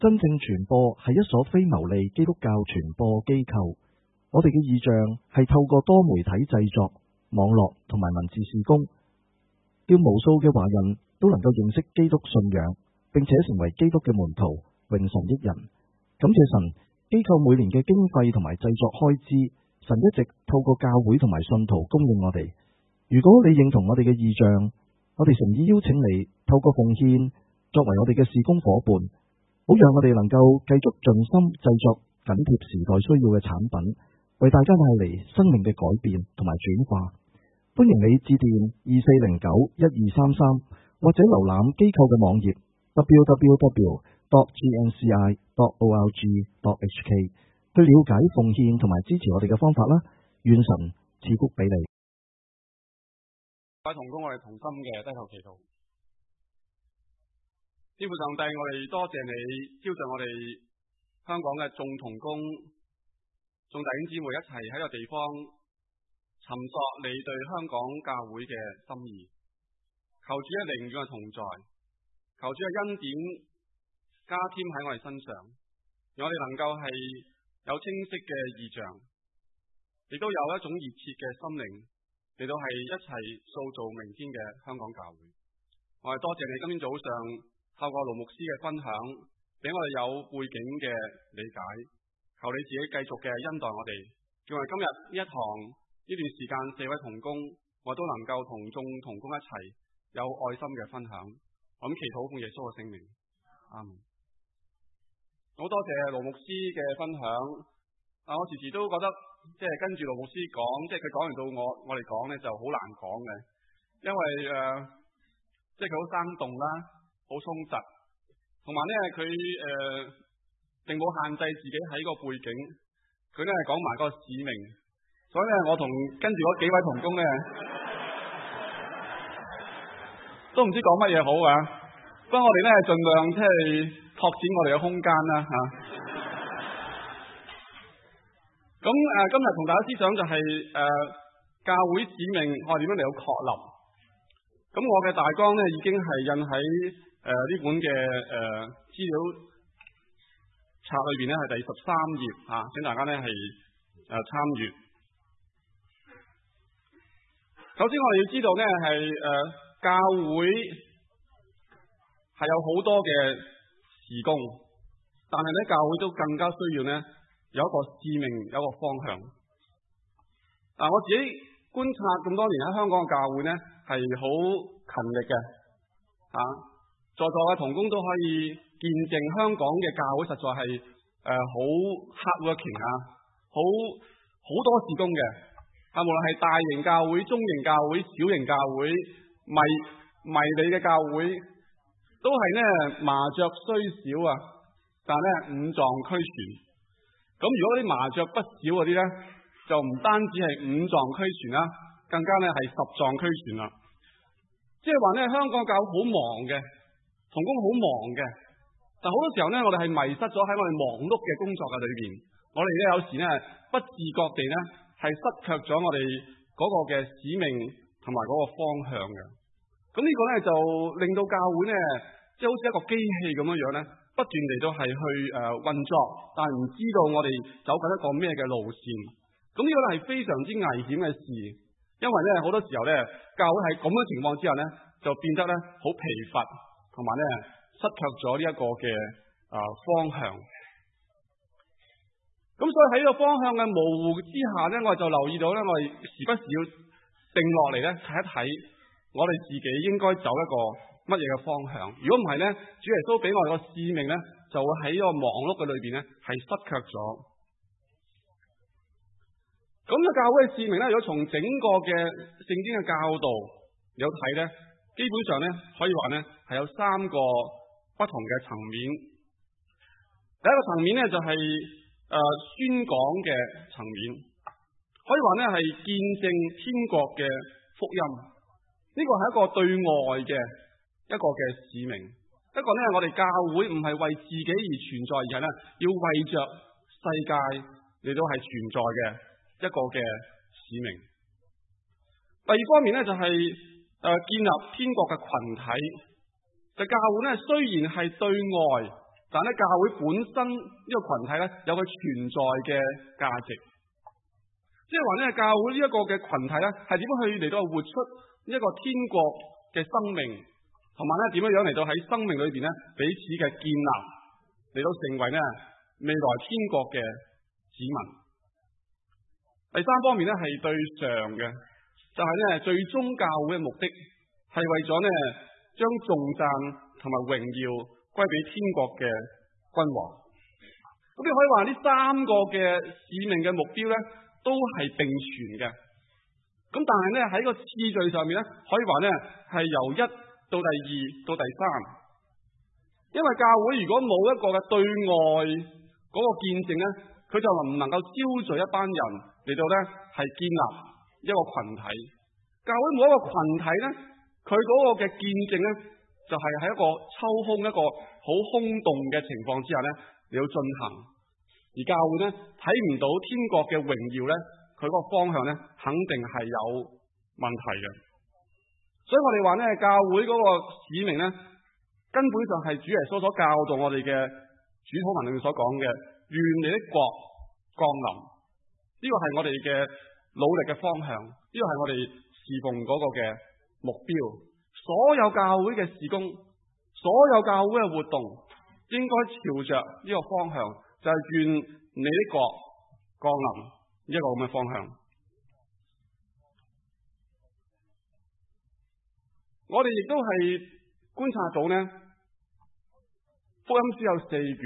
真正傳播係一所非牟利基督教傳播機構。我哋嘅異象係透過多媒體製作、網絡同埋文字事工，叫無數嘅華人都能夠認識基督信仰，並且成為基督嘅門徒，榮神益人。感謝神，機構每年嘅經費同埋製作開支，神一直透過教會同埋信徒供應我哋。如果你認同我哋嘅異象，我哋誠意邀請你透過奉獻作為我哋嘅事工夥伴，好讓我哋能夠繼續盡心製作緊貼時代需要嘅產品，為大家帶嚟生命嘅改變同埋轉化。歡迎你致電2409-1233，或者瀏覽機構嘅網頁 www.gnci.org.hk 去了解奉獻同埋支持我哋嘅方法啦。願神賜福俾你。 各位同工，我哋同心嘅低頭祈禱。天父上帝，我哋多謝你招聚我哋香港嘅眾同工、眾弟兄姊妹一齊喺個地方尋索你對香港教會嘅心意。求主嘅靈與我同在，求主嘅恩典加添喺我哋身上，讓我哋能夠係有清晰嘅異象，亦都有一種熱切嘅心靈嚟到係一齊塑造明天嘅香港教會。我哋多謝你今天早上透過盧牧師嘅分享，俾我哋有背景嘅理解。求你自己繼續嘅恩待我哋，叫我哋今日呢一堂呢段時間四位同工，我都能夠同眾同工一齊有愛心嘅分享。我咁祈禱奉耶穌嘅聖名，阿門。好多謝盧牧師嘅分享。我時時都覺得即係跟住盧牧師講，即係佢講完到我哋講咧就好難講嘅，因為即係佢好生動啦，好充實，同埋咧佢並冇限制自己喺個背景，佢咧係講埋個使命，所以咧我同跟住嗰幾位同工咧都唔知講乜嘢好啊。不過我哋咧盡量即係拓展我哋嘅空間啦吓。咁今日同大家思想就係教會使命我哋點樣嚟到確立。咁我嘅大綱咧已經係印喺呢本嘅資料冊裏邊咧係第13頁啊，請大家咧係參閱。首先我哋要知道咧係教會係有好多嘅事工，但係咧教會都更加需要咧有一個使命，有一個方向。我自己觀察咁多年喺香港嘅教會咧係好勤力嘅在座嘅同工都可以見證香港嘅教會實在係好 hardworking 好多事工嘅無論係大型教會、中型教會、小型教會、迷你嘅教會，都係咧麻雀雖小但係咧五臟俱全。咁如果啲麻雀不少嗰啲咧，就唔單止係五臟俱全啦，更加咧係十臟俱全啦。即係話咧，香港教會好忙嘅，同工好忙嘅，但好多時候咧，我哋係迷失咗喺我哋忙碌嘅工作嘅裏邊，我哋咧有時咧不自覺地咧係失卻咗我哋嗰個嘅使命同埋嗰個方向嘅。咁呢個咧就令到教會咧即係好似一個機器咁樣咧，不斷嚟到係去運作，但係唔知道我哋走緊一個咩嘅路線。咁呢個咧係非常之危險嘅事，因為咧好多時候咧教會喺咁嘅情況之下咧，就變得咧好疲乏，同埋咧失卻咗呢一個嘅方向。咁所以喺呢個方向嘅模糊之下咧，我哋就留意到咧，我哋時不時要定落嚟咧睇一睇，我哋自己應該走一個乜嘢嘅方向。如果唔係咧，主耶穌俾我哋個使命咧，就會喺呢個忙碌嘅裏邊咧係失卻咗。咁嘅教會嘅使命咧，如果從整個嘅聖經嘅教導你有睇咧，基本上咧可以話咧係有3個不同嘅層面。第一個層面咧就係宣講嘅層面，可以話咧係見證天國嘅福音。呢個係一個對外嘅一個嘅使命，一個咧我哋教會唔係為自己而存在，而係咧要為着世界嚟到係存在嘅一個嘅使命。第二方面咧就係建立天國嘅群體。就教會咧雖然係對外， 但係咧教會本身呢個群體咧有佢存在嘅價值，即係話咧教會呢一個嘅群體咧係點樣去嚟到活出呢一個天國嘅生命，同埋咧點樣樣嚟到喺生命裏邊咧彼此嘅建立，嚟到成為咧未來天國嘅子民。第三方面咧係對上嘅，就係咧最終教會嘅目的係為咗咧將頌讚同埋榮耀歸俾天國嘅君王。咁你可以話呢三個嘅使命嘅目標咧都係並存嘅。咁但係咧喺個次序上面咧可以話咧係由一到第二到第三。因為教會如果冇一個嘅對外嗰個見證咧，佢就唔能夠招聚一班人嚟到咧係建立一個群體。教會冇一個群體咧，佢嗰個嘅見證咧就係喺一個抽空一個好空洞嘅情況之下咧嚟到進行。而教會咧睇唔到天國嘅榮耀咧，佢嗰個方向咧肯定係有問題嘅。所以我哋話咧教會嗰個使命咧根本上係主耶穌所教導我哋嘅主禱文裏面所講嘅願你的國降臨，呢個係我哋嘅努力嘅方向，呢個係我哋侍奉嗰個嘅目標。所有教會嘅事工，所有教會嘅活動應該朝着呢個方向，就係願你的國降臨呢一個咁嘅方向。我哋亦都係觀察到呢，福音書有4卷，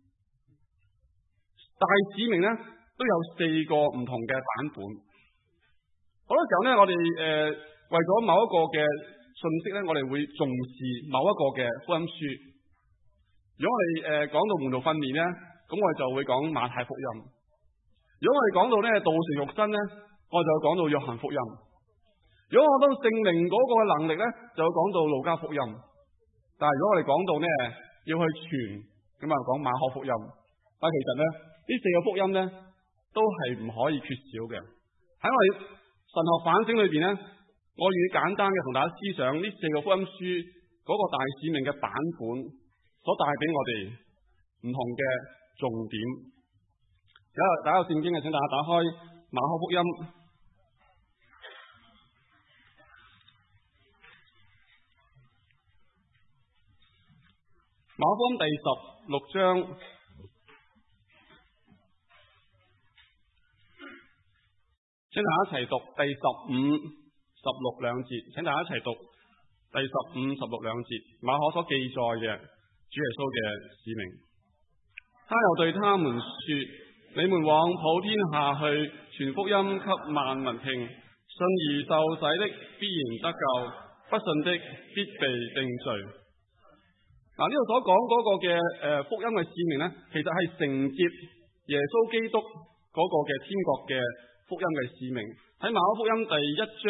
大使命呢都有4個唔同嘅版本。好多時候呢，我哋為咗某一個嘅信息呢，我哋會重視某一個嘅福音書。如果我哋講到門徒訓練呢，咁我哋就會講馬太福音；如果我哋講到呢道成肉身呢，我哋就會講到約翰福音；如果我講到聖靈嗰個能力呢，就會講到路加福音。但係如果我哋講到呢要去傳，咁啊講馬可福音。但係其實呢4個福音呢都係唔可以缺少嘅。喺我哋神學反省裏邊呢，我願意簡單嘅同大家思想呢4個福音書嗰個大使命嘅版本所帶俾我哋唔同嘅重點。大家有聖經嘅，請大家打開馬可福音第16章，請大家一齊讀第15、16兩節。請大家一齊讀第15、16兩節。馬可所記載嘅主耶穌嘅使命。他又對他們說：你們往普天下去，傳福音給萬民聽。信而受洗的必然得救，不信的必被定罪。嗱，呢度所講嗰個嘅福音嘅使命呢，其實係承接耶穌基督嗰個嘅天國嘅福音嘅使命。喺馬可福音第1章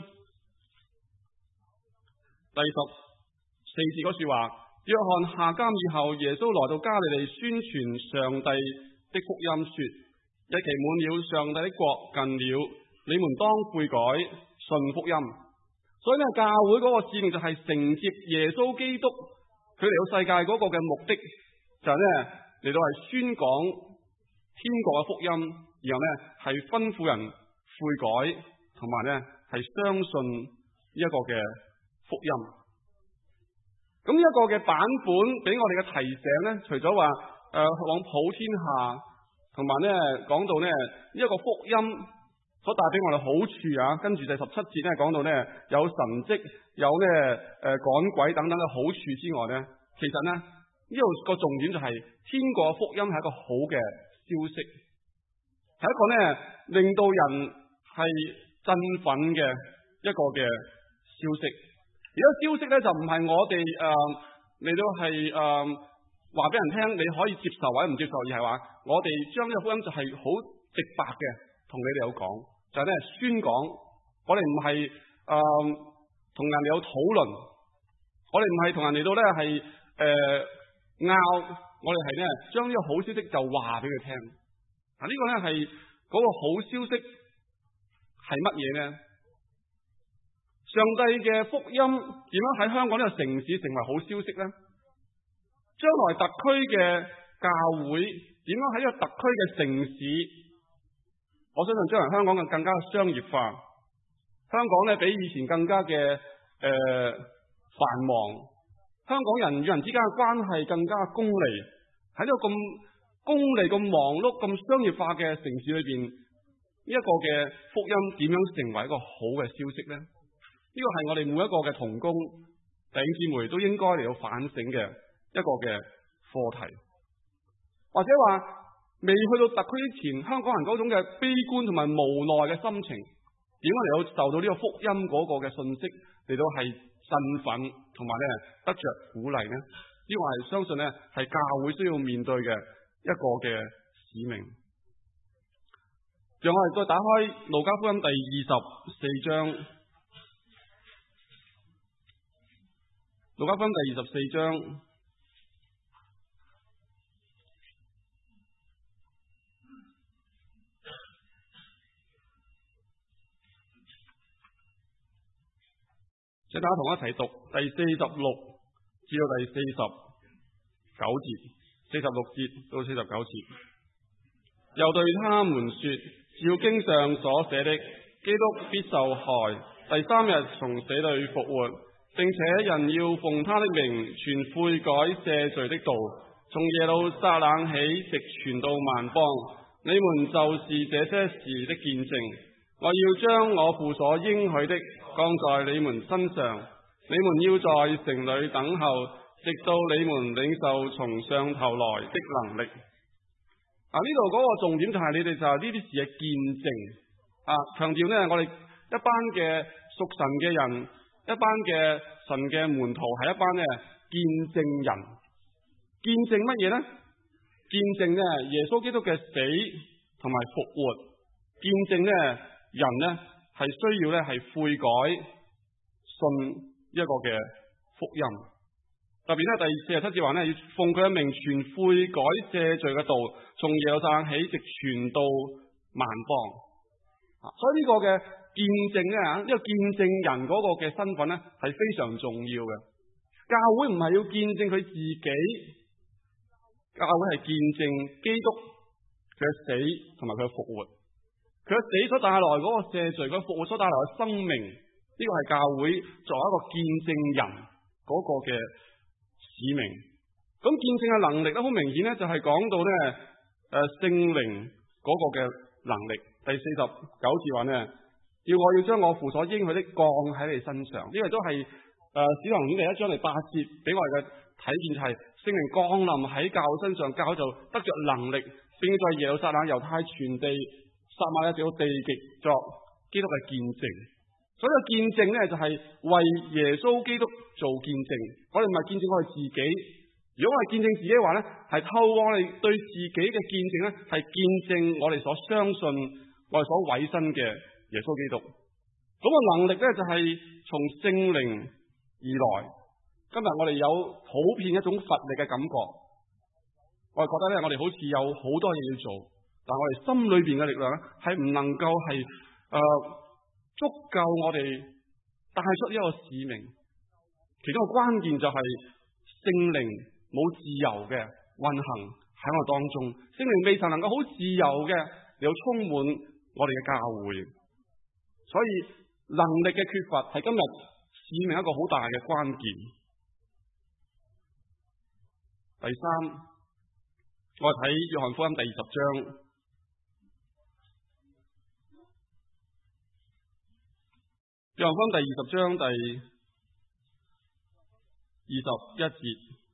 第14節嗰句話：約翰下監以後，耶穌來到加利利宣傳上帝的福音，說：日期滿了，上帝的國近了，你們當悔改，信福音。所以呢，教會嗰個使命就係承接耶穌基督佢嚟到世界嗰個嘅目的，就係咧嚟到係宣講天國嘅福音，然後咧係吩咐人悔改，同埋咧係相信呢一個嘅福音。咁呢一個嘅版本俾我哋嘅提醒咧，除咗話往普天下，同埋咧講到咧呢一個福音所帶俾我哋好處啊，跟住第17節咧講到咧有神蹟，有咧趕鬼等等嘅好處之外咧，其實咧呢度個重點就係天國福音係一個好嘅消息，係一個咧令到人係振奮嘅一個嘅消息。而個消息咧就唔係我哋嚟到係話俾人聽你可以接受或者唔接受，而係話我哋將呢個福音就係好直白嘅同你哋有講，就係咧宣講。我哋唔係同人哋有討論，我哋唔係同人哋到咧係拗，我哋係咧將呢個好消息就話俾佢聽。嗱，呢個咧係嗰個好消息係乜嘢呢？上帝嘅福音點樣喺香港呢個城市成為好消息呢？ 將來特區嘅教會點樣喺一個特區嘅城市，我相信將來香港更加商業化，香港咧比以前更加嘅繁忙，香港人與人之間嘅關係更加功利，喺呢個咁功利、咁忙碌、咁商業化嘅城市裏邊，呢一個嘅福音點樣成為一個好嘅消息呢？呢個係我哋每一個嘅同工弟兄姊妹都應該嚟到反省嘅一個嘅課題，或者話未去到特區之前，香港人嗰種嘅悲觀同埋無奈嘅心情，點樣嚟到受到呢個福音嗰個嘅信息嚟到係振奮同埋咧得着鼓勵呢？呢個係相信咧係教會需要面對嘅一個嘅使命。讓我哋再打開路加福音第24章。路加福音第24章，請大家同我一齊讀第46至到第49節，46節到49節。又對他們說：照經上所寫的，基督必受害，第3日從死裏復活。並且人要奉他的名傳悔改赦罪的道，從耶路撒冷起，直傳到萬邦。你們就是這些事的見證。我要將我父所應許的降在你們身上。你們要在城裏等候，直到你們領受從上頭來的能力。呢度嗰個重點就係你哋就係呢啲事嘅見證。強調呢，我哋一班嘅屬神嘅人，一班嘅神嘅門徒係一班咧見證人，見證乜嘢呢？見證咧耶穌基督嘅死同埋復活，見證咧人咧係需要咧係悔改信一個嘅福音。特別咧第47節話咧要奉佢嘅名傳悔改赦罪嘅道，從耶路撒冷起，直傳到萬邦。所以呢個嘅見證咧，呢個見證人嗰個嘅身份咧係非常重要嘅。教會唔係要見證佢自己，教會係見證基督佢嘅死同埋佢嘅復活。佢嘅死所帶來嗰個赦罪，佢嘅復活所帶來嘅生命，呢個係教會作為一個見證人嗰個嘅使命。咁見證嘅能力咧，好明顯咧就係講到咧聖靈嗰個嘅能力。第49節話咧，我要將我父所應許的降喺你身上。呢個都係使徒行傳第1章第8節俾我哋嘅睇見，就係聖靈降臨喺教會身上，教會就得着能力，並在耶路撒冷、猶太全地、撒瑪利亞直到地極作基督嘅見證。所以個見證咧就係為耶穌基督做見證。我哋唔係見證我哋自己，如果我哋見證自己嘅話咧，係透過我哋對自己嘅見證咧，係見證我哋所相信、我哋所委身嘅耶穌基督。咁個能力咧就係從聖靈而來。今日我哋有普遍一種乏力嘅感覺，我哋覺得咧我哋好似有好多嘢要做，但我哋心裏邊嘅力量咧係唔能夠係足夠我哋帶出呢個使命。其中個關鍵就係聖靈冇自由嘅運行喺我當中，聖靈未曾能夠好自由嘅嚟到充滿我哋嘅教會，所以能力嘅缺乏係今日使命一個好大嘅關鍵。第3，我哋睇約翰福音第20章。約翰福音第20章第21節，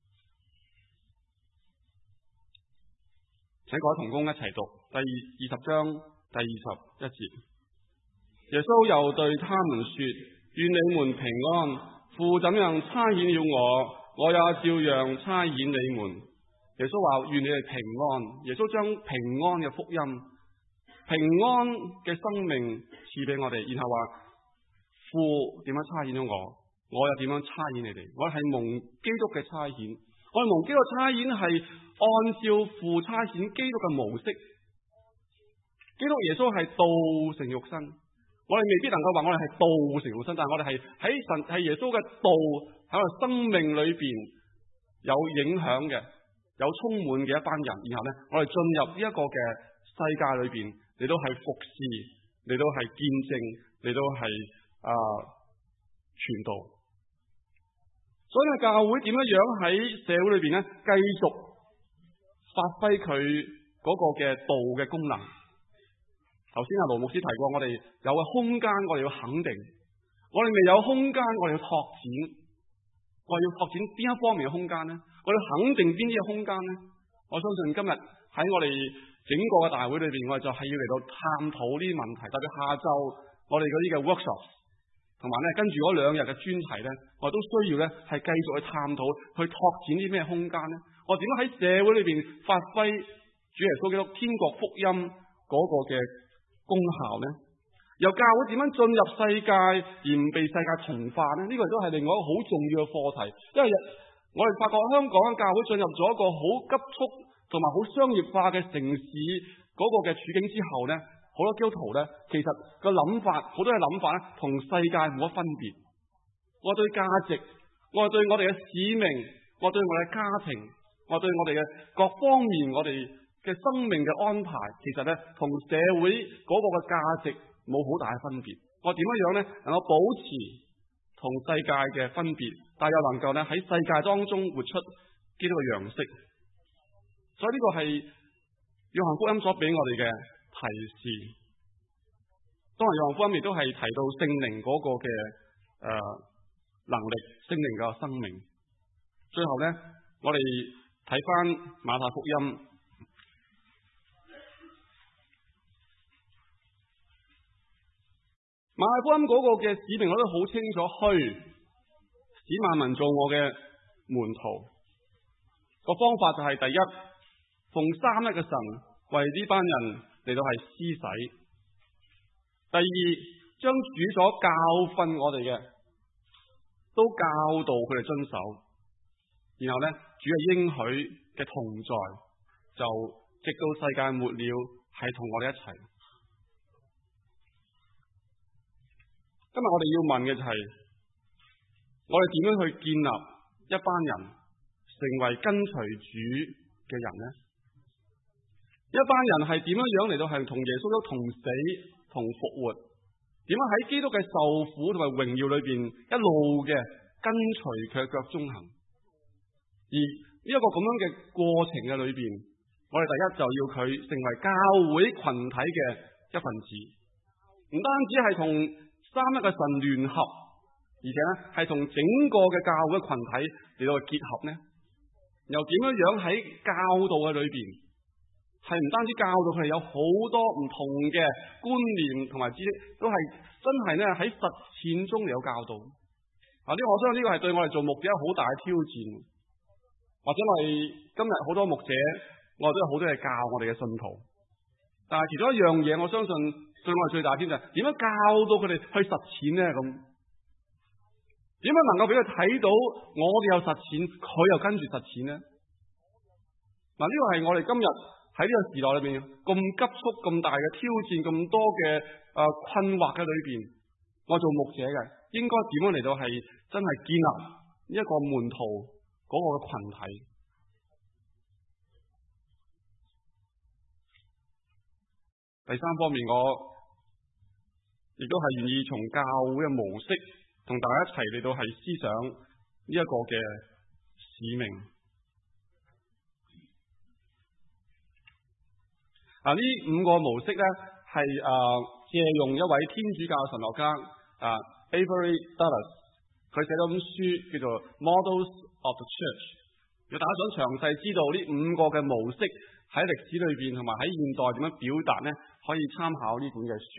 請各位同工一齊讀第20章第21節。耶穌又對他們說：願你們平安，父怎樣差遣了我也照樣差遣你們。耶穌話願你哋平安，耶穌將平安嘅福音、平安嘅生命賜俾我哋，然後話父點樣差遣咗我又點樣差遣你哋。我係蒙基督嘅差遣，我哋蒙基督嘅差遣係按照父差遣基督嘅模式。基督耶穌係道成肉身，我哋未必能夠話我哋係道成肉身，但係我哋係喺神係耶穌嘅道喺我哋生命裏邊， 有影響嘅、有充滿嘅一班人，然後呢，我哋進入呢一個嘅世界裏邊，嚟到係服侍，嚟到係見證，嚟到係傳道。所以呢，教會點樣喺社會裏邊呢，繼續發揮佢嗰個嘅道嘅功能。頭先盧牧師提過，我哋有個空間，我哋要肯定；我哋未有空間，我哋要拓展。我哋要拓展邊一方面嘅空間呢？我哋肯定邊啲嘅空間呢？我相信今日喺我哋整個嘅大會裏邊，我哋就係要嚟到探討呢啲問題。特別下晝我哋嗰啲嘅 workshop， 同埋呢跟住嗰2日嘅專題呢，我哋都需要呢係繼續去探討，去拓展啲咩空間呢？我點樣喺社會裏邊發揮主耶穌基督天國福音嗰個嘅功效呢？由教會點樣進入世界而唔被世界同化呢？呢個亦都係另外一個好重要嘅課題。因為我哋發覺香港嘅教會進入咗一個好急速同埋好商業化嘅城市嗰個嘅處境之後呢，好多基督徒呢，其實個諗法，好多嘅諗法呢，同世界冇乜分別。我對價值，我對我哋嘅使命，我對我哋嘅家庭，我對我哋嘅各方面，我哋嘅生命嘅安排，其實呢，同社會嗰個嘅價值冇好大嘅分別。我點樣呢？能夠保持同世界嘅分別，但又能夠呢喺世界當中活出基督嘅樣式。所以呢個係約翰福音所俾我哋嘅提示。當然約翰福音亦都係提到聖靈嗰個嘅能力，聖靈嘅生命。最後呢，我哋睇翻馬太福音。馬太福音嗰個嘅使命我都好清楚，使萬民做我嘅門徒。個方法就係第一，奉三一嘅神為呢班人嚟到係施洗；第二，將主所教訓我哋嘅都教導佢哋遵守；然後呢，主嘅應許嘅同在，就直到世界末了係同我哋一齊。今日我哋要問嘅就係，我哋點樣去建立一班人成為跟隨主嘅人呢？一班人係點樣嚟到係同耶穌同死同復活？點樣喺基督嘅受苦同埋榮耀裏邊一路嘅跟隨佢腳蹤行？而呢一個咁樣嘅過程嘅裏邊，我哋第一就要佢成為教會群體嘅一份子，唔單止係同三一嘅神聯合，而且呢係同整個嘅教會群體嚟到結合呢？又點樣喺教導嘅裏邊，係唔單止教導佢哋有好多唔同嘅觀念同埋知識，都係真係呢喺實踐中嚟有教導。呢個我相信呢個係對我哋做牧者好大嘅挑戰。或者我哋今日好多牧者，我哋都有好多嘢教我哋嘅信徒，但係其中一樣嘢，我相信對我哋最大挑戰就係點樣教到佢哋去實踐呢？咁點樣能夠俾佢睇到我哋有實踐，佢又跟住實踐呢？嗱，呢個係我哋今日喺呢個時代裏邊咁急速、咁大嘅挑戰、咁多嘅困惑嘅裏邊，我做牧者嘅應該點樣嚟到係真係建立一個門徒嗰個嘅群體？第三方面，我亦都係願意從教會嘅模式，同大家一齊嚟到係思想呢一個嘅使命。呢5個模式咧，係借用一位天主教神學家Avery Dulles， 佢寫咗本書叫做 Models of the Church。如果大家想詳細知道呢5個嘅模式喺歷史裏邊同埋喺現代點樣表達呢，可以參考呢本嘅書。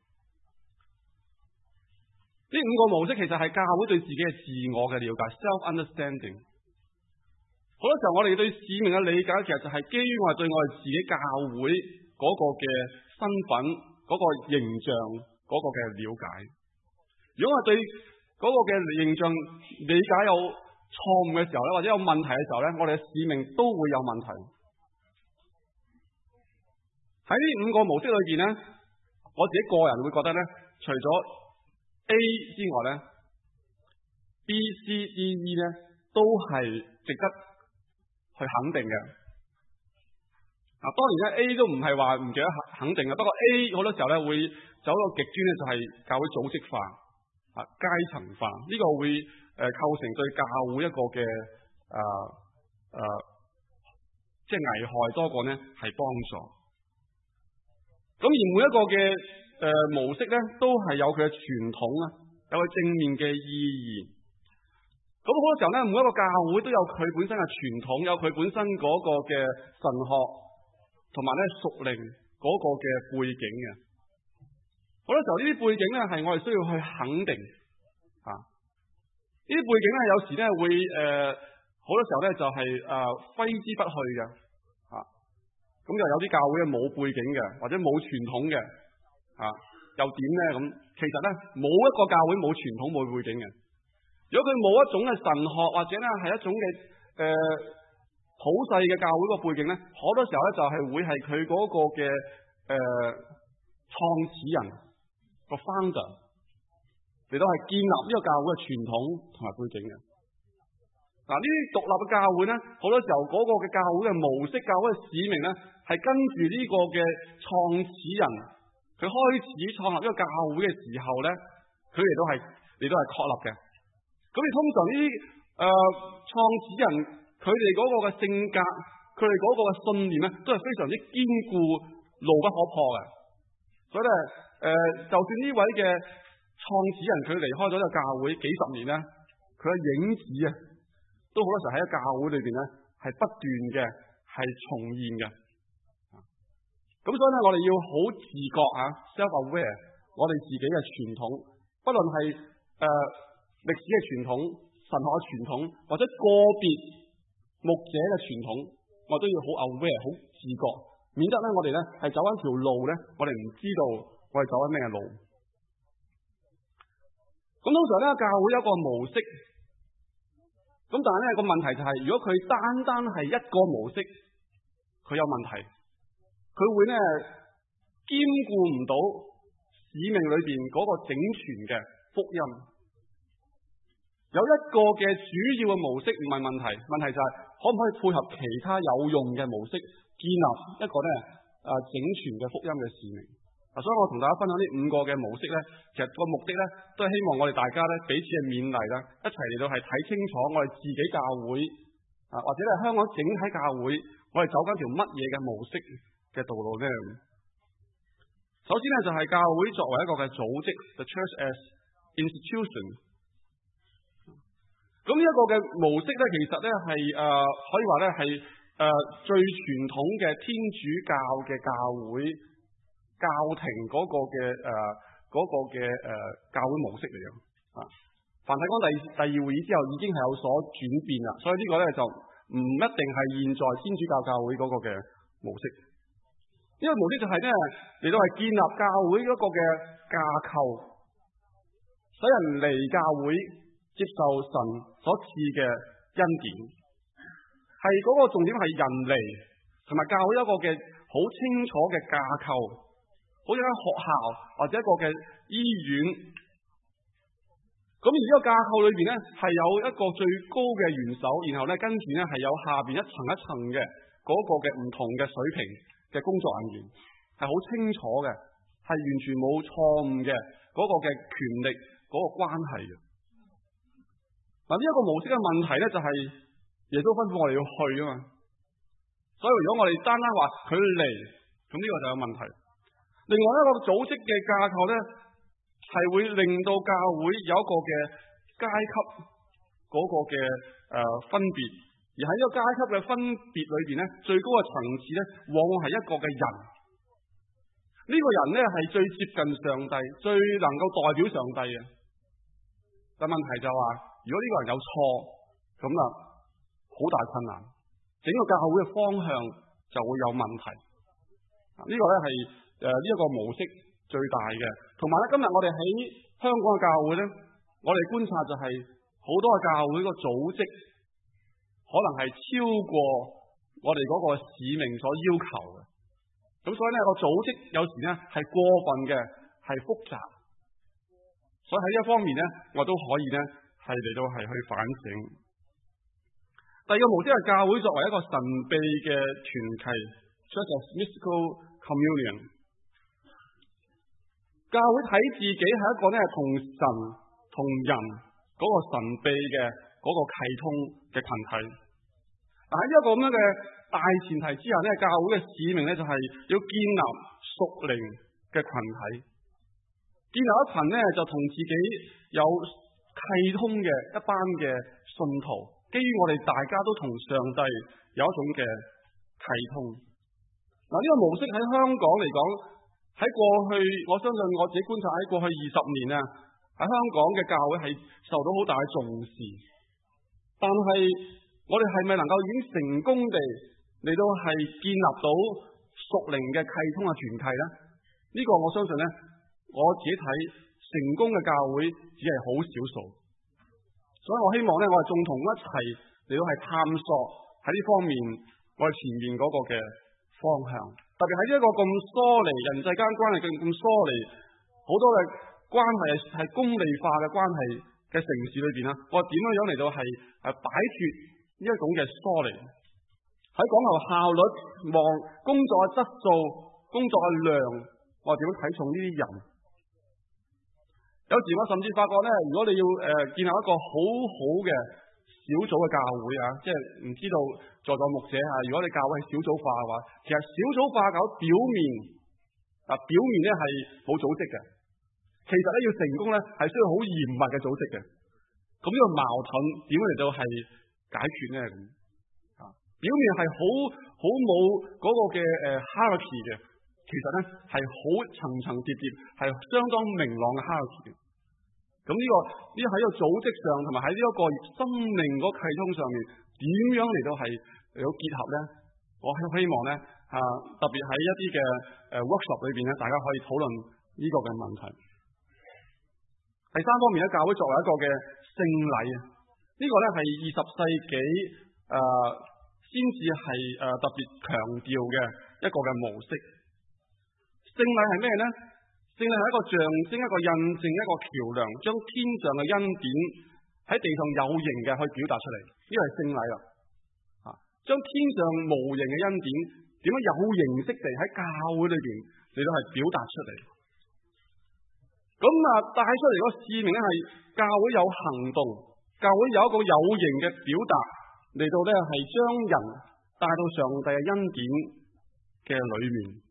呢5個模式其實係教會對自己嘅自我嘅了解 （self-understanding）。好多時候我哋對使命嘅理解，其實就係基於我哋對我哋自己教會嗰個嘅身份、嗰個形象、嗰個嘅了解。如果我哋對嗰個嘅形象理解有錯誤嘅時候咧，或者有問題嘅時候咧，我哋嘅使命都會有問題。喺呢5個模式裏邊咧，我自己個人會覺得咧，除咗 A 之外咧，B、C、D、E 咧都係值得去肯定嘅。當然咧 A 都唔係話唔值得肯定嘅，不過 A 好多時候咧會走到極端咧，就係教會組織化、階層化，呢個會構成對教會一個嘅即係危害多過呢係幫助。咁而每一個嘅模式咧，都係有佢嘅傳統啊，有佢正面嘅意義。咁好多時候咧，每一個教會都有佢本身嘅傳統，有佢本身嗰個嘅神學同埋咧屬靈嗰個嘅背景嘅。好多時候呢啲背景咧係我哋需要去肯定啊。呢啲背景咧有時咧會好多時候咧就係揮之不去嘅啊。咁就有啲教會咧冇背景嘅，或者冇傳統嘅啊，又點咧咁？其實咧冇一個教會冇傳統冇背景嘅。如果佢冇一種嘅神學，或者咧係一種嘅普世嘅教會個背景咧，好多時候咧就係會係佢嗰個嘅創始人個 founder 嚟到係建立呢個教會嘅傳統同埋背景嘅。嗱，呢啲獨立嘅教會咧，好多時候嗰個嘅教會嘅模式、教會嘅使命咧，係跟住呢個嘅創始人佢開始創立呢個教會嘅時候咧，佢哋都係確立嘅。咁而通常呢啲創始人佢哋嗰個嘅性格，佢哋嗰個嘅信念咧，都係非常之堅固、牢不可破嘅。所以咧，就算呢位嘅創始人佢離開咗呢個教會幾十年咧，佢嘅影子啊，都好多時候喺個教會裏邊咧係不斷嘅係重現嘅。咁所以咧，我哋要好自覺self-aware 我哋自己嘅傳統，不論係歷史嘅傳統、神學嘅傳統，或者個別牧者嘅傳統，我都要好 aware、好自覺，免得咧我哋咧係走緊條路咧，我哋唔知道我哋走緊咩路。咁通常咧教會有一個模式，咁但係咧個問題就係，如果佢單係一個模式，佢有問題，佢會咧兼顧唔到使命裏邊嗰個整全嘅福音。有一個嘅主要嘅模式唔係問題，問題就係可唔可以配合其他有用嘅模式，建立一個咧整全嘅福音嘅使命。所以我同大家分享呢5個嘅模式咧，其實個目的咧都係希望我哋大家咧彼此嘅勉勵啦，一齊嚟到係睇清楚我哋自己教會或者係香港整體教會，我哋走緊條乜嘢嘅模式嘅道路咧。首先咧就係教會作為一個嘅組織 ，the church as institution。咁呢一個嘅模式咧，其實咧係可以話咧係最傳統嘅天主教嘅教會教廷嗰個嘅教會模式嚟嘅。梵蒂岡第二會議之後已經係有所轉變啦，所以呢個咧就唔一定係現在天主教教會嗰個嘅模式。呢個模式就係咧嚟到係建立教會嗰個嘅架構，使人嚟教會接受神所賜嘅恩典，係嗰個重點係人嚟，同埋教會一個嘅好清楚嘅架構，好似間學校或者一個嘅醫院。咁而呢個架構裏邊咧係有一個最高嘅元首，然後咧跟住咧係有下邊一層一層嘅嗰個嘅唔同嘅水平嘅工作人員，係好清楚嘅，係完全冇錯誤嘅嗰個嘅權力嗰個關係嘅。嗱，呢一個模式嘅問題咧就係耶穌吩咐我哋要去啊嘛，所以如果我哋單話佢嚟，咁呢個就有問題。另外一個組織嘅架構咧係會令到教會有一個嘅階級嗰個嘅分別，而喺呢個階級嘅分別裏邊咧，最高嘅層次咧往往係一個嘅人。呢個人咧係最接近上帝，最能夠代表上帝嘅。但問題就話，如果呢個人有錯，咁啊好大困難，整個教會嘅方向就會有問題。呢個咧係呢一個模式最大嘅。同埋咧，今日我哋喺香港嘅教會咧，我哋觀察就係好多嘅教會個組織可能係超過我哋嗰個使命所要求嘅。咁所以咧個組織有時咧係過分嘅，係複雜。所以喺呢一方面咧，我都可以咧係嚟到係去反省。第第二個模式係教會作為一個神秘嘅團契 ，Church of Mystical Communion。教會睇自己係一個同神同人嗰個神秘嘅嗰個契通嘅群體。但喺呢一個咁樣嘅大前提之下教會嘅使命就係要建立屬靈嘅群體，建立一群就同自己有契通嘅一班嘅信徒，基於我哋大家都同上帝有一種嘅契通。嗱，呢個模式喺香港嚟講，喺過去我相信我自己觀察喺過去20年喺香港嘅教會係受到好大嘅重視，但係我哋係咪能夠已經成功地嚟到係建立到屬靈嘅契通嘅團契呢？呢個我相信我自己睇成功嘅教會只係好少數，所以我希望我哋共同一齊嚟到係探索喺呢方面我哋前面嗰個嘅方向，特別喺呢一個咁疏離人際間關係咁疏離，好多嘅關係係功利化嘅關係嘅城市裏邊我點樣嚟到係擺脫呢一種嘅疏離？喺講求效率、望工作嘅質素、工作嘅量，我點樣睇重呢啲人？有時我甚至發覺如果你要建立一個好好嘅小組嘅教會即係唔知道在座牧者如果你教會係小組化嘅話，其實小組化搞表面係冇組織嘅，其實要成功係需要好嚴密嘅組織嘅。咁呢個矛盾點嚟到係解決呢？表面係好冇嗰個嘅hierarchy 嘅，其實係好層層疊疊，係相當明朗嘅hierarchy嘅。咁呢喺個組織上，同埋喺呢一個生命嗰契通上面，點樣嚟到係有結合呢？我希望特別喺一啲嘅workshop 裏邊大家可以討論呢個嘅問題。第三方面教會作為一個嘅聖禮呢個係20世紀先至係特別強調嘅一個嘅模式。聖禮係咩呢？聖禮係一個象徵、一個印證、一個橋樑，將天上嘅恩典喺地上有形嘅去表達出嚟，呢個係聖禮啦。將天上無形嘅恩典點樣有形式地喺教會裏邊嚟到係表達出嚟。咁帶出嚟個使命係教會有行動，教會有一個有形嘅表達嚟到係將人帶到上帝嘅恩典嘅裏面。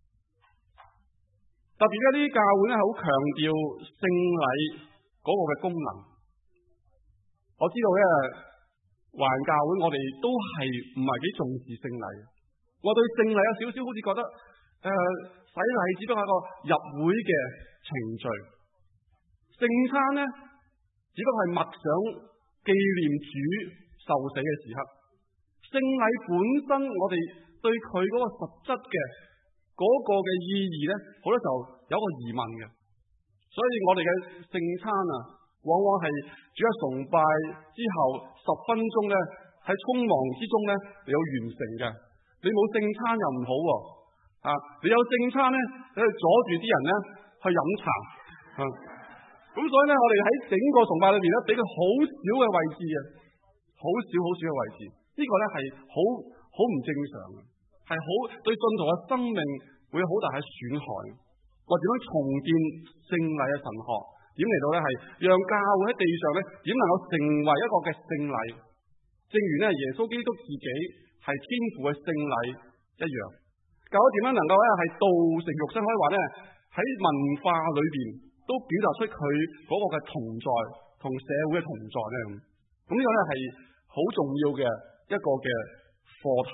特別呢啲教會係好強調聖禮嗰個嘅功能。我知道華人教會我哋都係唔係幾重視聖禮，我對聖禮有少少好似覺得洗禮只不過係一個入會嘅程序，聖餐只不過係默想紀念主受死嘅時刻。聖禮本身我哋對佢嗰個實質嘅嗰個嘅意義好多時候有一個疑問嘅，所以我哋嘅聖餐往往係主日崇拜之後10分鐘喺匆忙之中你要完成嘅。你冇聖餐又唔好你有聖餐你去阻住啲人去飲茶咁所以我哋喺整個崇拜裏邊俾佢好少嘅位置好少嘅位置，呢個係好唔正常嘅，係好對信徒嘅生命會有好大嘅損害。我點樣重建聖禮嘅神學？點嚟到係讓教會喺地上點能夠成為一個嘅聖禮？正如耶穌基督自己係天父嘅聖禮一樣，教會點樣能夠係道成肉身？可以話喺文化裏邊都表達出佢嗰個嘅同在，同社會嘅同在咁呢個係好重要嘅一個嘅課題。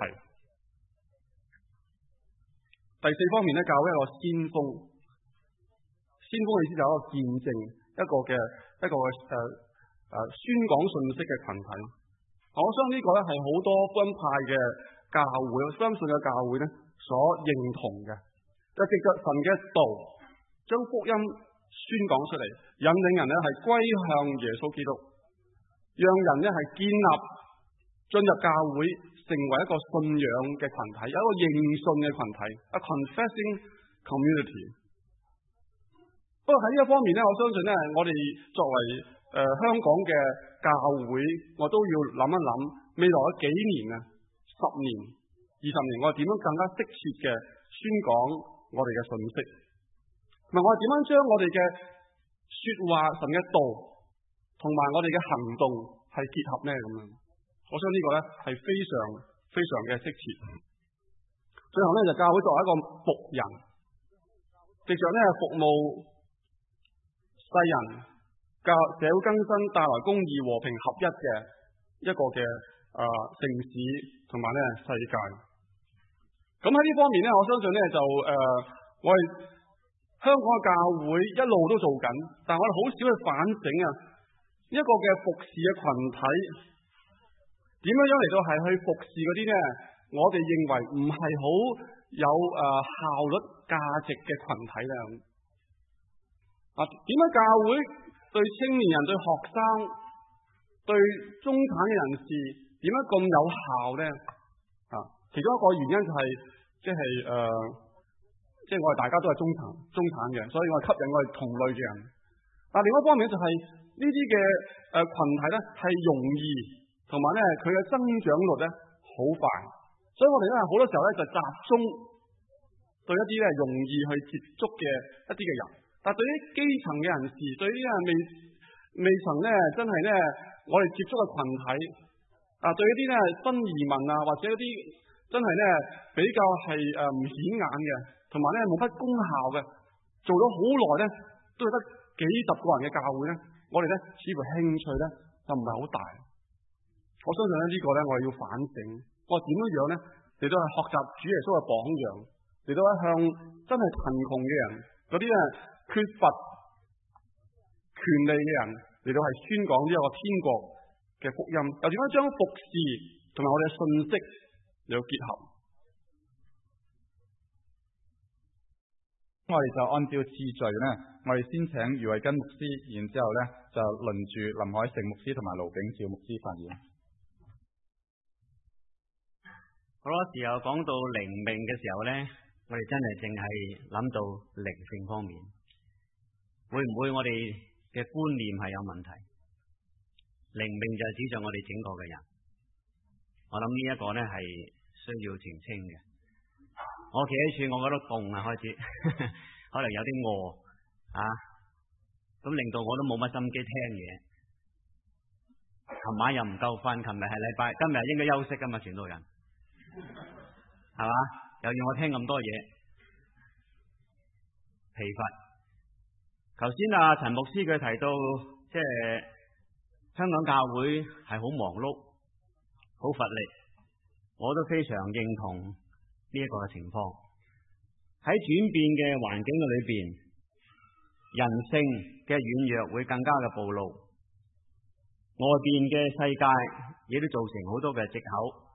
第四方面教會係一個先鋒。先鋒嘅意思就係一個見證，一個宣講信息嘅群體。我相信呢個係好多福音派嘅教會，相信嘅教會所認同嘅，就藉着神嘅道將福音宣講出嚟，引領人係歸向耶穌基督，讓人係建立進入教會，成為一個信仰嘅群體，有一個認信嘅群體，a confessing community。不過喺呢一方面我相信我哋作為香港嘅教會，我都要諗一諗， 未來嘅幾年啊、10年、20年，我哋點樣更加適切嘅宣講我哋嘅信息，同埋我哋點樣將我哋嘅說話、神嘅道同埋我哋嘅行動係結合呢？咁樣，我想呢個呢係非常非常嘅適切。最後呢，就教會作為一個僕人，藉着呢服務世人，教社會更新，帶來公義、和平、合一嘅一個嘅城市同埋呢世界。咁喺呢方面呢，我相信呢就我哋香港嘅教會一路都做緊，但係我哋好少去反省啊，一個嘅服侍嘅群體點樣嚟到係去服侍嗰啲呢？我哋認為唔係好有效率價值嘅群體咧。點解教會對青年人、對學生、對中產嘅人士點解咁有效呢？其中一個原因就係即係我哋大家都係中產嘅，所以我哋吸引我哋同類嘅人。但另一方面就係呢啲嘅群體咧係容易，同埋咧佢嘅增長率咧好快，所以我哋咧好多時候咧就集中對一啲咧容易去接觸嘅一啲嘅人，但對於基層嘅人士，對於未曾咧真係咧我哋接觸嘅群體對一啲咧新移民或者一啲真係咧比較係唔顯眼嘅，同埋咧冇乜功效嘅，做咗好耐咧都係得幾十個人嘅教會咧，我哋咧似乎興趣咧就唔係好大。我相信咧呢個咧我哋要反省，我點樣咧嚟到係學習主耶穌嘅榜樣，嚟到向真係貧窮嘅人，嗰啲咧缺乏權利嘅人嚟到係宣講呢一個天國嘅福音，又點樣將服侍同埋我哋嘅信息嚟到結合？ 我哋就按照次序咧，我哋先請余慧根牧師，然之後咧就輪住林海成牧師同埋盧景照牧師發言。 好多時候講到靈命嘅時候咧，我哋真係淨係諗到靈性方面，會唔會我哋嘅觀念係有問題？靈命就係指著我哋整個嘅人，我諗呢一個咧係需要澄清嘅。我企喺處，我覺得凍啊，開始可能有啲餓咁令到我都冇乜心機聽嘢。琴晚又唔夠瞓，琴日係禮拜，今日應該休息噶嘛，傳道人係嘛？又要我聽咁多嘢，疲乏。頭先陳牧師佢提到，即係香港教會係好忙碌、好乏力，我都非常認同呢一個嘅情況。喺轉變嘅環境嘅裏邊，人性嘅軟弱會更加嘅暴露，外邊嘅世界亦都造成好多嘅藉口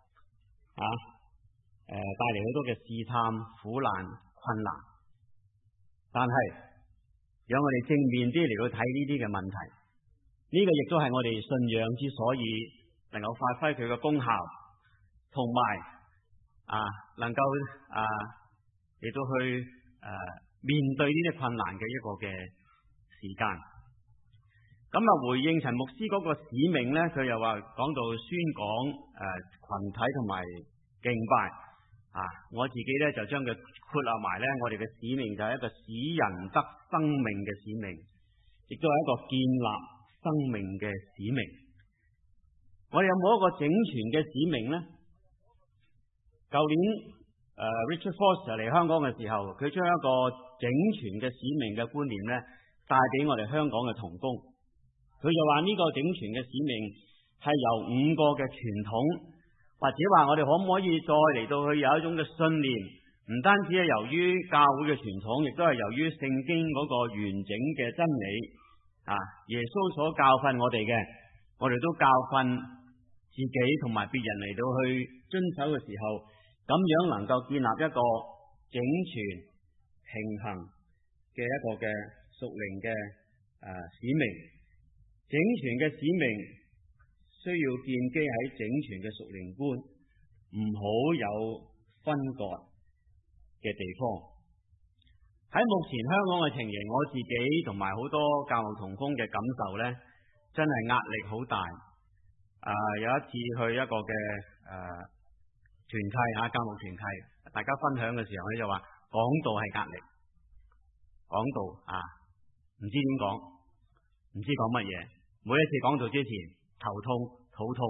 帶嚟好多嘅試探、苦難、困難。但係讓我哋正面啲嚟到睇呢啲嘅問題，呢個亦都係我哋信仰之所以能夠發揮佢嘅功效，同埋能夠嚟到去面對呢啲困難嘅一個嘅時間。咁回應陳牧師嗰個使命咧，佢又話講到宣講群體同埋敬拜我自己咧就將佢括落埋咧，我哋嘅使命就係一個使人得生命嘅使命，亦都係一個建立生命嘅使命。我哋有冇一個整全嘅使命咧？舊年Richard Foster 嚟香港嘅時候，佢將一個整全嘅使命嘅觀念咧帶俾我哋香港嘅同工。佢就話呢個整全嘅使命係由5個嘅傳統，或者話我哋可唔可以再嚟到去有一種嘅信念，唔單止係由於教會嘅傳統，亦都係由於聖經嗰個完整嘅真理耶穌所教訓我哋嘅，我哋都教訓自己同埋別人嚟到去遵守嘅時候，咁樣能夠建立一個整全平衡嘅一個嘅屬靈嘅使命。整全嘅使命需要建基喺整全嘅屬靈觀，唔好有分割嘅地方。喺目前香港嘅情形，我自己同埋好多教牧同工嘅感受呢，真係壓力好大。 有一次去一個嘅團契教牧團契，大家分享嘅時候咧就話講道係壓力，講道唔知點講，唔知講乜嘢。每一次講道之前頭痛肚痛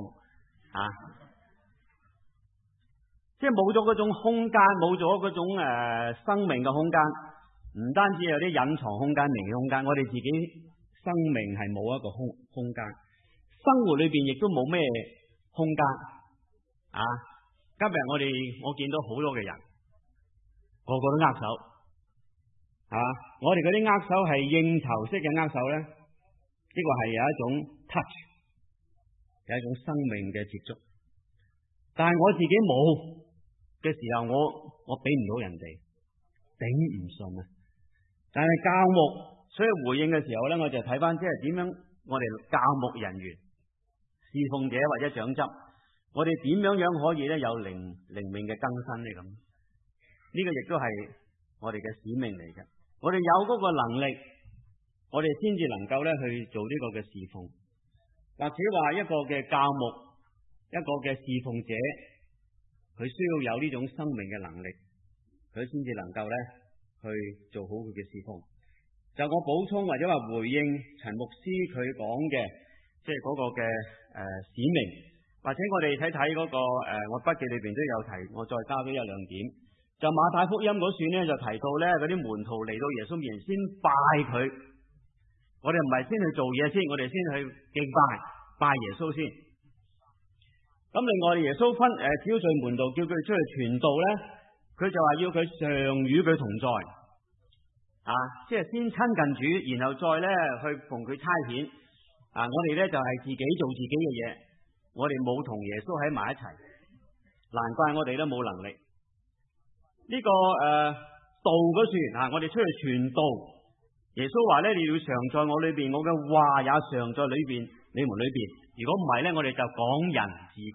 即係冇咗嗰種空間，冇咗嗰種生命嘅空間。唔單止有啲隱藏空間、明嘅空間，我哋自己生命係冇一個空間，生活裏邊亦都冇咩空間今日我見到好多嘅人，個個都握手我哋嗰啲握手係應酬式嘅握手咧，呢個係有一種 touch， 有一種生命嘅接觸。但係我自己冇嘅時候，我俾唔到人哋，頂唔順啊！但係教牧所以回應嘅時候咧，我就睇翻即係點樣我哋教牧人員、侍奉者或者長執，我哋點樣可以咧有靈命嘅更新咧咁？呢個亦都係我哋嘅使命嚟嘅。我哋有嗰個能力，我哋先至能夠咧去做呢個嘅侍奉。或者話一個嘅教牧，一個嘅侍奉者，佢需要有呢種生命嘅能力，佢先至能夠咧去做好佢嘅侍奉。就我補充或者話回應陳牧師佢講嘅，即係嗰個嘅使命，或者我哋睇睇嗰個我筆記裏邊都有提，我再加多一兩點。就馬太福音嗰段咧就提到咧嗰啲門徒嚟到耶穌面前先拜佢，我哋唔係先去做嘢先，我哋先去敬拜耶穌先。咁另外耶穌招聚門徒叫佢哋出去傳道咧，佢就話要佢常與佢同在即係先親近主，然後再咧去同佢差遣我哋咧就係自己做自己嘅嘢，我哋冇同耶穌喺埋一齊，難怪我哋都冇能力。呢個道嗰段我哋出去傳道，耶穌話咧你要常在我裏邊，我嘅話也常在裏邊你們裏邊。如果唔係咧，我哋就講人自講。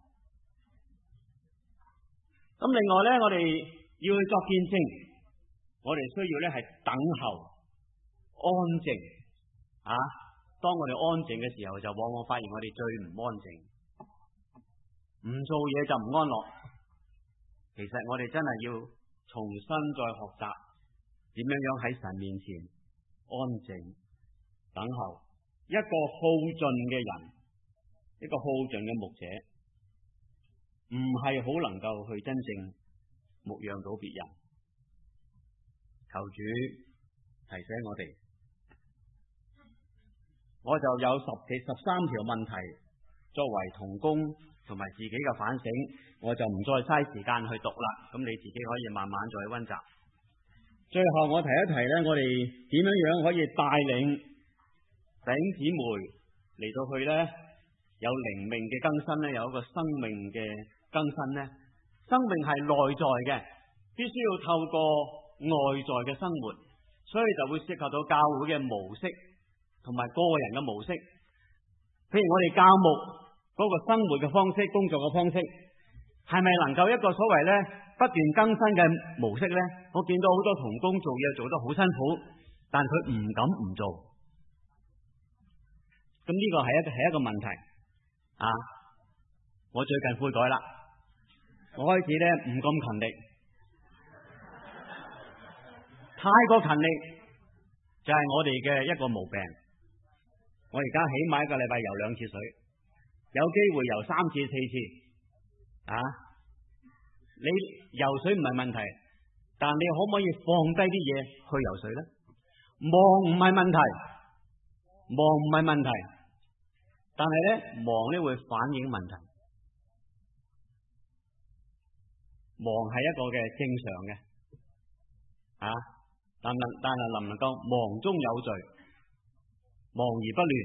咁另外咧，我哋要去作見證，我哋需要咧係等候安靜當我哋安靜嘅時候，就往往發現我哋最唔安靜，唔做嘢就唔安樂。其實我哋真係要重新再學習點樣喺神面前安靜等候。一個耗盡嘅人，一個耗盡嘅牧者，唔係好能夠去真正牧養到別人。求主提醒我哋，我就有13條問題作為同工同埋自己嘅反省，我就唔再嘥時間去讀啦。咁你自己可以慢慢再溫習。最後我提一提咧，我哋點樣可以帶領弟兄姊妹嚟到去咧有靈命嘅更新咧，有一個生命嘅更新咧。生命係內在嘅，必須要透過外在嘅生活，所以就會涉及到教會嘅模式同埋個人嘅模式。譬如我哋教牧嗰個生活嘅方式、工作嘅方式，係咪能夠一個所謂咧不斷更新嘅模式咧？我見到好多同工做嘢做得好辛苦，但佢唔敢唔做。咁呢個係一個問題我最近悔改啦，我開始咧唔咁勤力，太過勤力就係我哋嘅一個毛病。我而家起碼一個禮拜游2次水，有機會游3次4次你游水唔係問題，但你可唔可以放低啲嘢去游水咧？忙唔係問題，但係咧忙咧會反映問題。忙係一個嘅正常嘅但係能唔能夠忙中有序，忙而不亂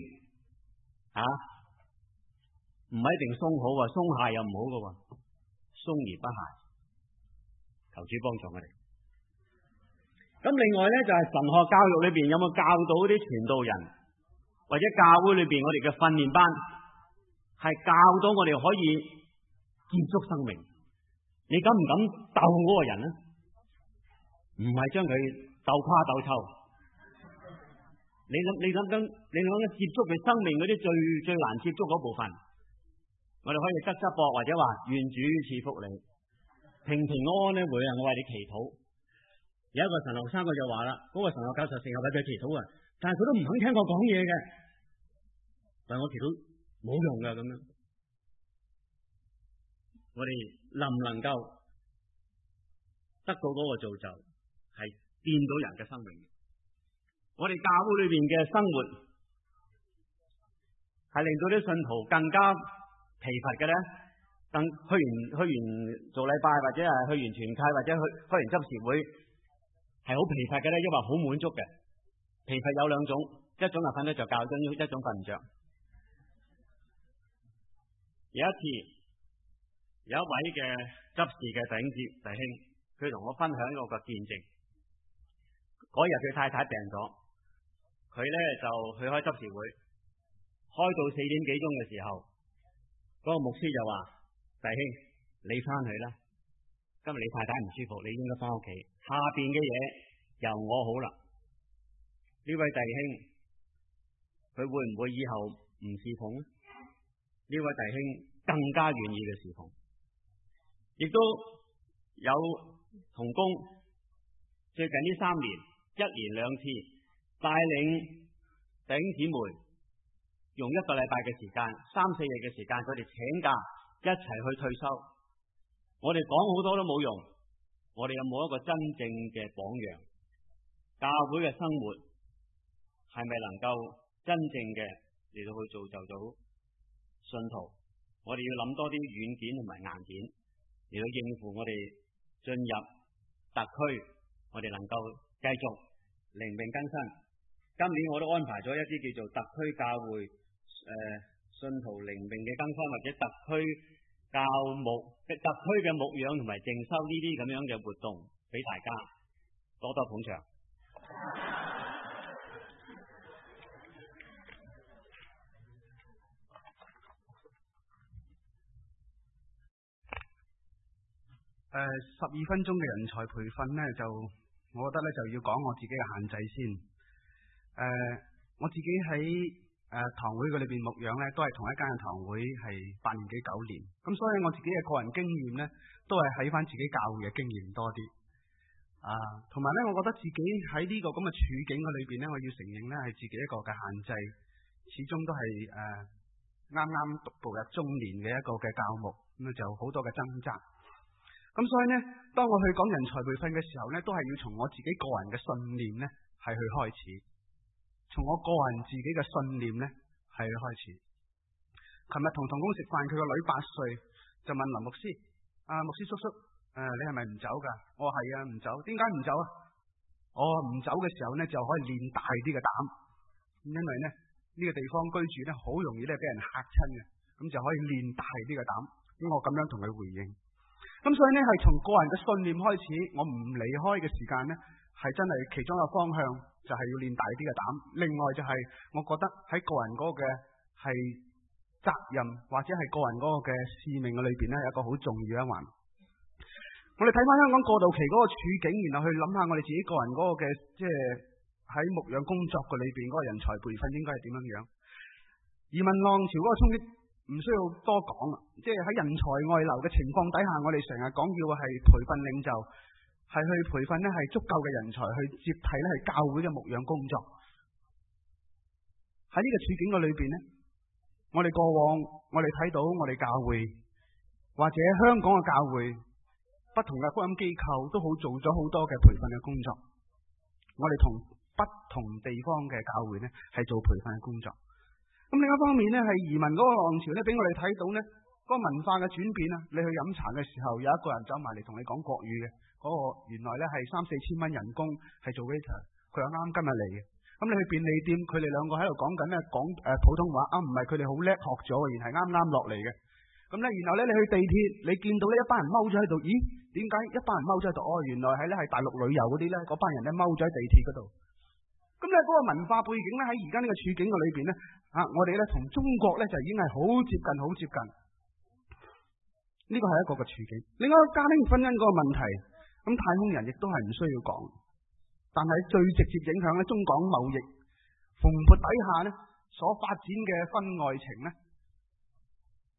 唔係一定鬆好鬆懈又唔好噶鬆而不懈。求主幫助我哋。咁另外咧就係神學教育裏邊有冇教到啲傳道人或者教會裏邊我哋嘅訓練班係教到我哋可以結束生命？你敢唔敢鬥嗰個人呢？唔係將佢鬥垮鬥臭，你諗接觸佢生命嗰啲最難接觸嗰部分， 我哋可以側側膊或者話願主賜福你，平平安安咧會啊！我為你祈禱。有一個神學生佢就話啦，嗰個神學教授成日為佢祈禱啊，但係佢都唔肯聽我講嘢嘅，但係我祈禱冇用噶咁樣。我哋能唔能夠得到嗰個造就，係變到人嘅生命？我哋教會裏邊嘅生活係令到啲信徒更加疲乏嘅咧，去完做禮拜或者係去完團契或者去完執事會係好疲乏嘅咧，抑或好滿足嘅？疲乏有兩種，一種係瞓得着覺，一種瞓唔着。有一次，有一位嘅執事嘅弟兄，佢同我分享一個見證。嗰日佢太太病咗，佢咧就去開執事會，開到4點幾鐘嘅時候，嗰個牧師就話：弟兄，你翻去啦，今日你太太唔舒服，你應該翻屋企。下邊嘅嘢由我好啦。呢位弟兄，佢會唔會以後唔侍奉呢？呢位弟兄更加願意嘅侍奉，亦都有同工最近呢3年1連2次帶領弟兄姊妹用1個禮拜嘅時間3-4日嘅時間，佢哋請假一齊去退休。我哋講好多都冇用，我哋有冇一個真正嘅榜樣？教會嘅生活係咪能夠真正嘅嚟到去造就到信徒？我哋要諗多啲軟件同埋硬件嚟到應付我哋進入特區，我哋能夠繼續靈命更新。今年我都安排咗一啲叫做特區教會信徒靈命嘅更新，或者特區教牧、特區嘅牧養同埋靜修呢啲咁樣嘅活動，俾大家多多捧場。 12分鐘嘅人才培訓呢，我覺得呢就要講我自己嘅限制先。我自己喺堂會嘅裏邊牧養呢，都係同一間嘅堂會係8年幾9年，咁所以我自己嘅個人經驗呢，都係喺翻自己教會嘅經驗多啲。同埋呢，我覺得自己喺呢個咁嘅處境嘅裏邊呢，我要承認呢係自己一個嘅限制，始終都係啱啱步入中年嘅一個嘅教牧，咁就好多嘅掙扎。咁所以呢，當我去講人才培訓嘅時候呢，都係要從我自己個人嘅信念呢係去開始，從我個人自己嘅信念呢係去開始。琴日同同工食飯，佢個女8歲，就問林牧師：牧師叔叔，你係咪唔走噶？我話係啊，唔走。點解唔走啊？我唔走嘅時候呢，就可以練大啲嘅膽，因為呢個地方居住呢，好容易呢俾人嚇親嘅，咁就可以練大啲嘅膽。咁我咁樣同佢回應。咁所以呢，係從個人嘅信念開始，我唔離開嘅時間呢，係真係其中一個方向，就係要練大啲嘅膽。另外就係我覺得喺個人嗰個嘅係責任，或者係個人嗰個嘅使命嘅裏邊呢，有一個好重要一環。我哋睇翻香港過渡期嗰個處境，然後去諗下我哋自己個人嗰個嘅即係喺牧養工作嘅裏邊嗰個人才培訓應該係點樣樣。移民浪潮嗰個衝擊唔需要多講啦，即係喺人才外流嘅情況底下，我哋成日講要係培訓領袖，係去培訓呢係足夠嘅人才去接替呢係教會嘅牧養工作。喺呢個處境嘅裏邊呢，我哋過往我哋睇到我哋教會或者香港嘅教會不同嘅福音機構都好做咗好多嘅培訓嘅工作。我哋同不同地方嘅教會呢係做培訓嘅工作。咁另一方面呢，係移民嗰個浪潮呢，俾我哋睇到呢嗰個文化嘅轉變啊！你去飲茶嘅時候，有一個人走埋嚟同你講國語嘅，嗰個原來呢係3-4千蚊人工，係做 waiter，佢又啱今日嚟嘅。咁你去便利店，佢哋兩個喺度講緊呢講普通話啊，唔係佢哋好叻學咗，而係啱啱落嚟嘅。咁呢，然後呢，你去地鐵，你見到呢一班人踎咗喺度，咦？點解一班人踎咗喺度？哦，原來係呢係大陸旅遊嗰啲呢，嗰班人呢踎咗喺地鐵嗰度。咁咧，嗰個文化背景咧，喺而家呢個處境嘅裏邊咧，我哋咧同中國咧就已經係好接近，好接近。呢個係一個嘅處境。另外一個家庭婚姻嗰個問題，咁太空人亦都係唔需要講。但係最直接影響咧，中港貿易蓬勃底下咧，所發展嘅婚外情咧，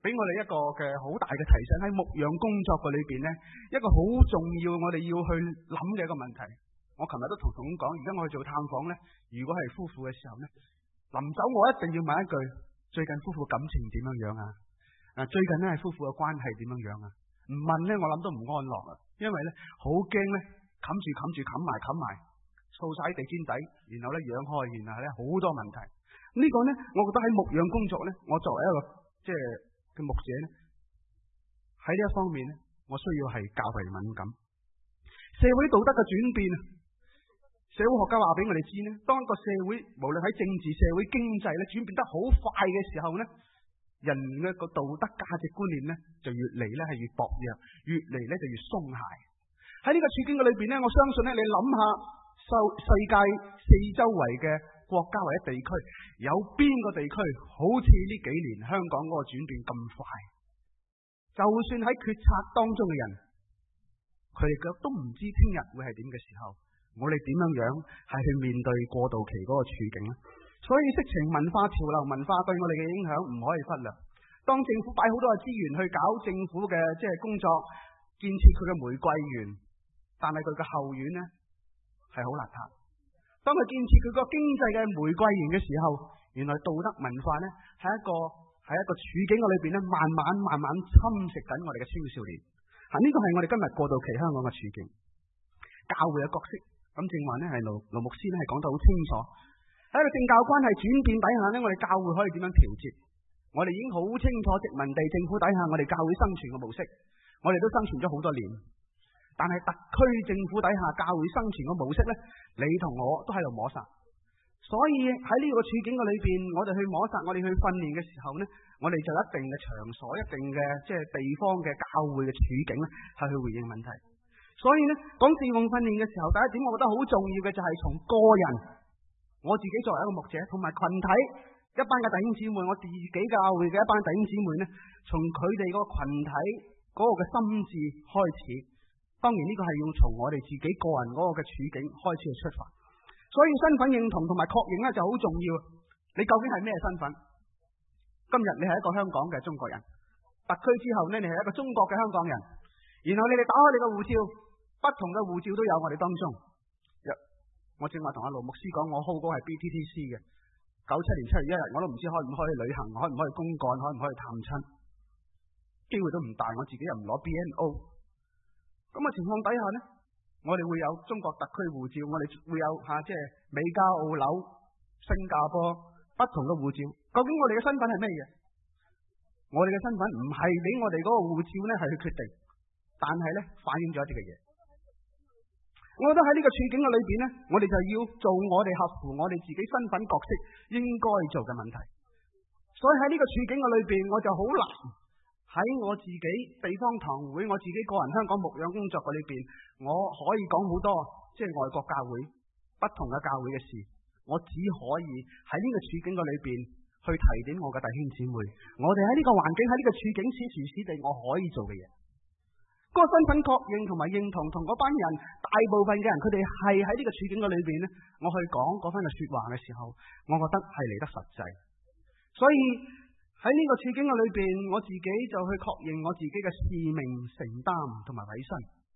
俾我哋一個嘅好大嘅提醒，喺牧養工作嘅裏邊呢，一個好重要我哋要去諗嘅一個問題。我琴日都同同工講，而家我去做探訪呢，如果係夫婦嘅時候呢，臨走我一定要問一句：最近夫婦感情點樣樣啊？最近呢夫婦嘅關係點樣樣啊？唔問呢，我諗都唔安樂啊，因為呢好驚呢，冚埋，掃晒地氈底，然後呢養開，然後呢好多問題。呢個呢，我覺得喺牧養工作呢，我作為一個即係嘅牧者呢，喺呢一方面呢，我需要係較為敏感。社會道德嘅轉變啊，社會學家話俾我哋知呢，當一個社會無論喺政治、社會、經濟咧轉變得好快嘅時候呢，人嘅個道德價值觀念呢，就越嚟呢係越薄弱，越嚟呢就越鬆懈。喺呢個處境嘅裏邊呢，我相信呢，你諗下世界四周圍嘅國家或者地區，有邊個地區好似呢幾年香港嗰個轉變咁快？就算喺決策當中嘅人，佢哋都唔知聽日會係點嘅時候，我哋點樣係去面對過渡期嗰個處境呢？所以色情文化、潮流文化對我哋嘅影響唔可以忽略。當政府擺好多嘅資源去搞政府嘅即係工作，建設佢嘅玫瑰園，但係佢嘅後院呢係好邋遢。當佢建設佢個經濟嘅玫瑰園嘅時候，原來道德文化呢係一個處境嘅裏邊呢，慢慢侵蝕緊我哋嘅青少年。呢個係我哋今日過渡期香港嘅處境。教會嘅角色，咁正話呢係盧牧師呢係講得好清楚。喺個政教關係轉變底下呢，我哋教會可以點樣調節？我哋已經好清楚殖民地政府底下我哋教會生存嘅模式，我哋都生存咗好多年。但係特區政府底下教會生存嘅模式呢，你同我都喺度摸索。所以喺呢個處境嘅裏邊，我哋去摸索，我哋去訓練嘅時候呢，我哋就一定嘅場所、一定嘅即係地方嘅教會嘅處境呢，係去回應問題。所以呢，講侍奉訓練嘅時候，第一點我覺得好重要嘅就係從個人，我自己作為一個牧者，同埋群體一班嘅弟兄姊妹，我自己教會嘅一班弟兄姊妹呢，從佢哋個群體嗰個嘅心智開始。當然呢個係要從我哋自己個人嗰個嘅處境開始去出發。所以身份認同同埋確認呢就好重要。你究竟係咩身份？今日你係一個香港嘅中國人，特區之後呢，你係一個中國嘅香港人。然後你哋打開你嘅護照，不同嘅護照都有我哋當中。我正話同阿盧牧師講，我 hold 嗰係 BTTC 嘅，97年7月1日，我都唔知可唔可以旅行，可唔可以公幹，可唔可以探親，機會都唔大。我自己又唔攞 BNO。咁嘅情況底下呢，我哋會有中國特區護照，我哋會有即係美加澳紐、新加坡不同嘅護照。究竟我哋嘅身份係咩嘢？我哋嘅身份唔係俾我哋嗰個護照呢係去決定，但係呢反映咗一啲嘅嘢。我覺得喺呢個處境嘅裏邊呢，我哋就要做我哋合乎我哋自己身份角色應該做嘅問題。所以喺呢個處境嘅裏邊，我就好難喺我自己地方堂會，我自己個人香港牧養工作嘅裏邊，我可以講好多即係外國教會不同嘅教會嘅事，我只可以喺呢個處境嘅裏邊去提點我嘅弟兄姊妹，我哋喺呢個環境喺呢個處境此時此地我可以做嘅嘢。嗰個身份確認同埋認同同嗰班人大部分嘅人，佢哋係喺呢個處境嘅裏邊呢，我去講嗰番嘅說話嘅時候，我覺得係嚟得實際。所以喺呢個處境嘅裏邊，我自己就去確認我自己嘅使命、承擔同埋委身。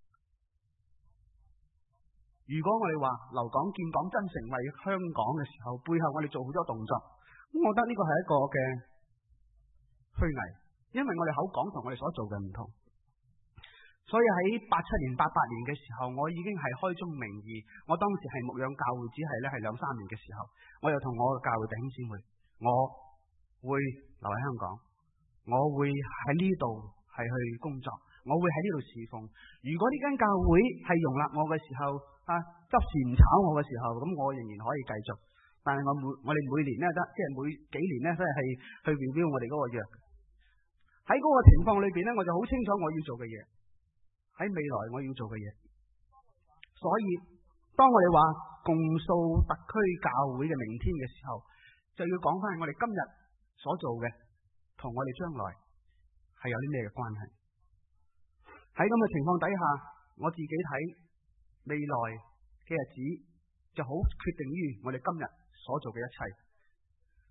如果我哋話留港建港真誠為香港嘅時候，背後我哋做好多動作，咁我覺得呢個係一個嘅虛偽，因為我哋口講同我哋所做嘅唔同。所以喺87年、88年嘅時候，我已經係開宗明義，我當時係牧養教會，只係2-3年嘅時候，我又同我嘅教會弟兄姊妹，我會留喺香港，我會喺呢度係去工作，我會喺呢度侍奉。如果呢間教會係容納我嘅時候，執事唔炒我嘅時候，咁我仍然可以繼續。但係我哋每年呢，即係每幾年呢，都係去 review 我哋嗰個約。喺嗰個情況裏邊呢，我就好清楚我要做嘅嘢。喺未來我要做嘅嘢，所以當我哋話共塑特區教會嘅明天嘅時候，就要講翻我哋今日所做嘅同我哋將來係有啲咩嘅關係。喺咁嘅情況底下，我自己睇未來嘅日子就好決定於我哋今日所做嘅一切。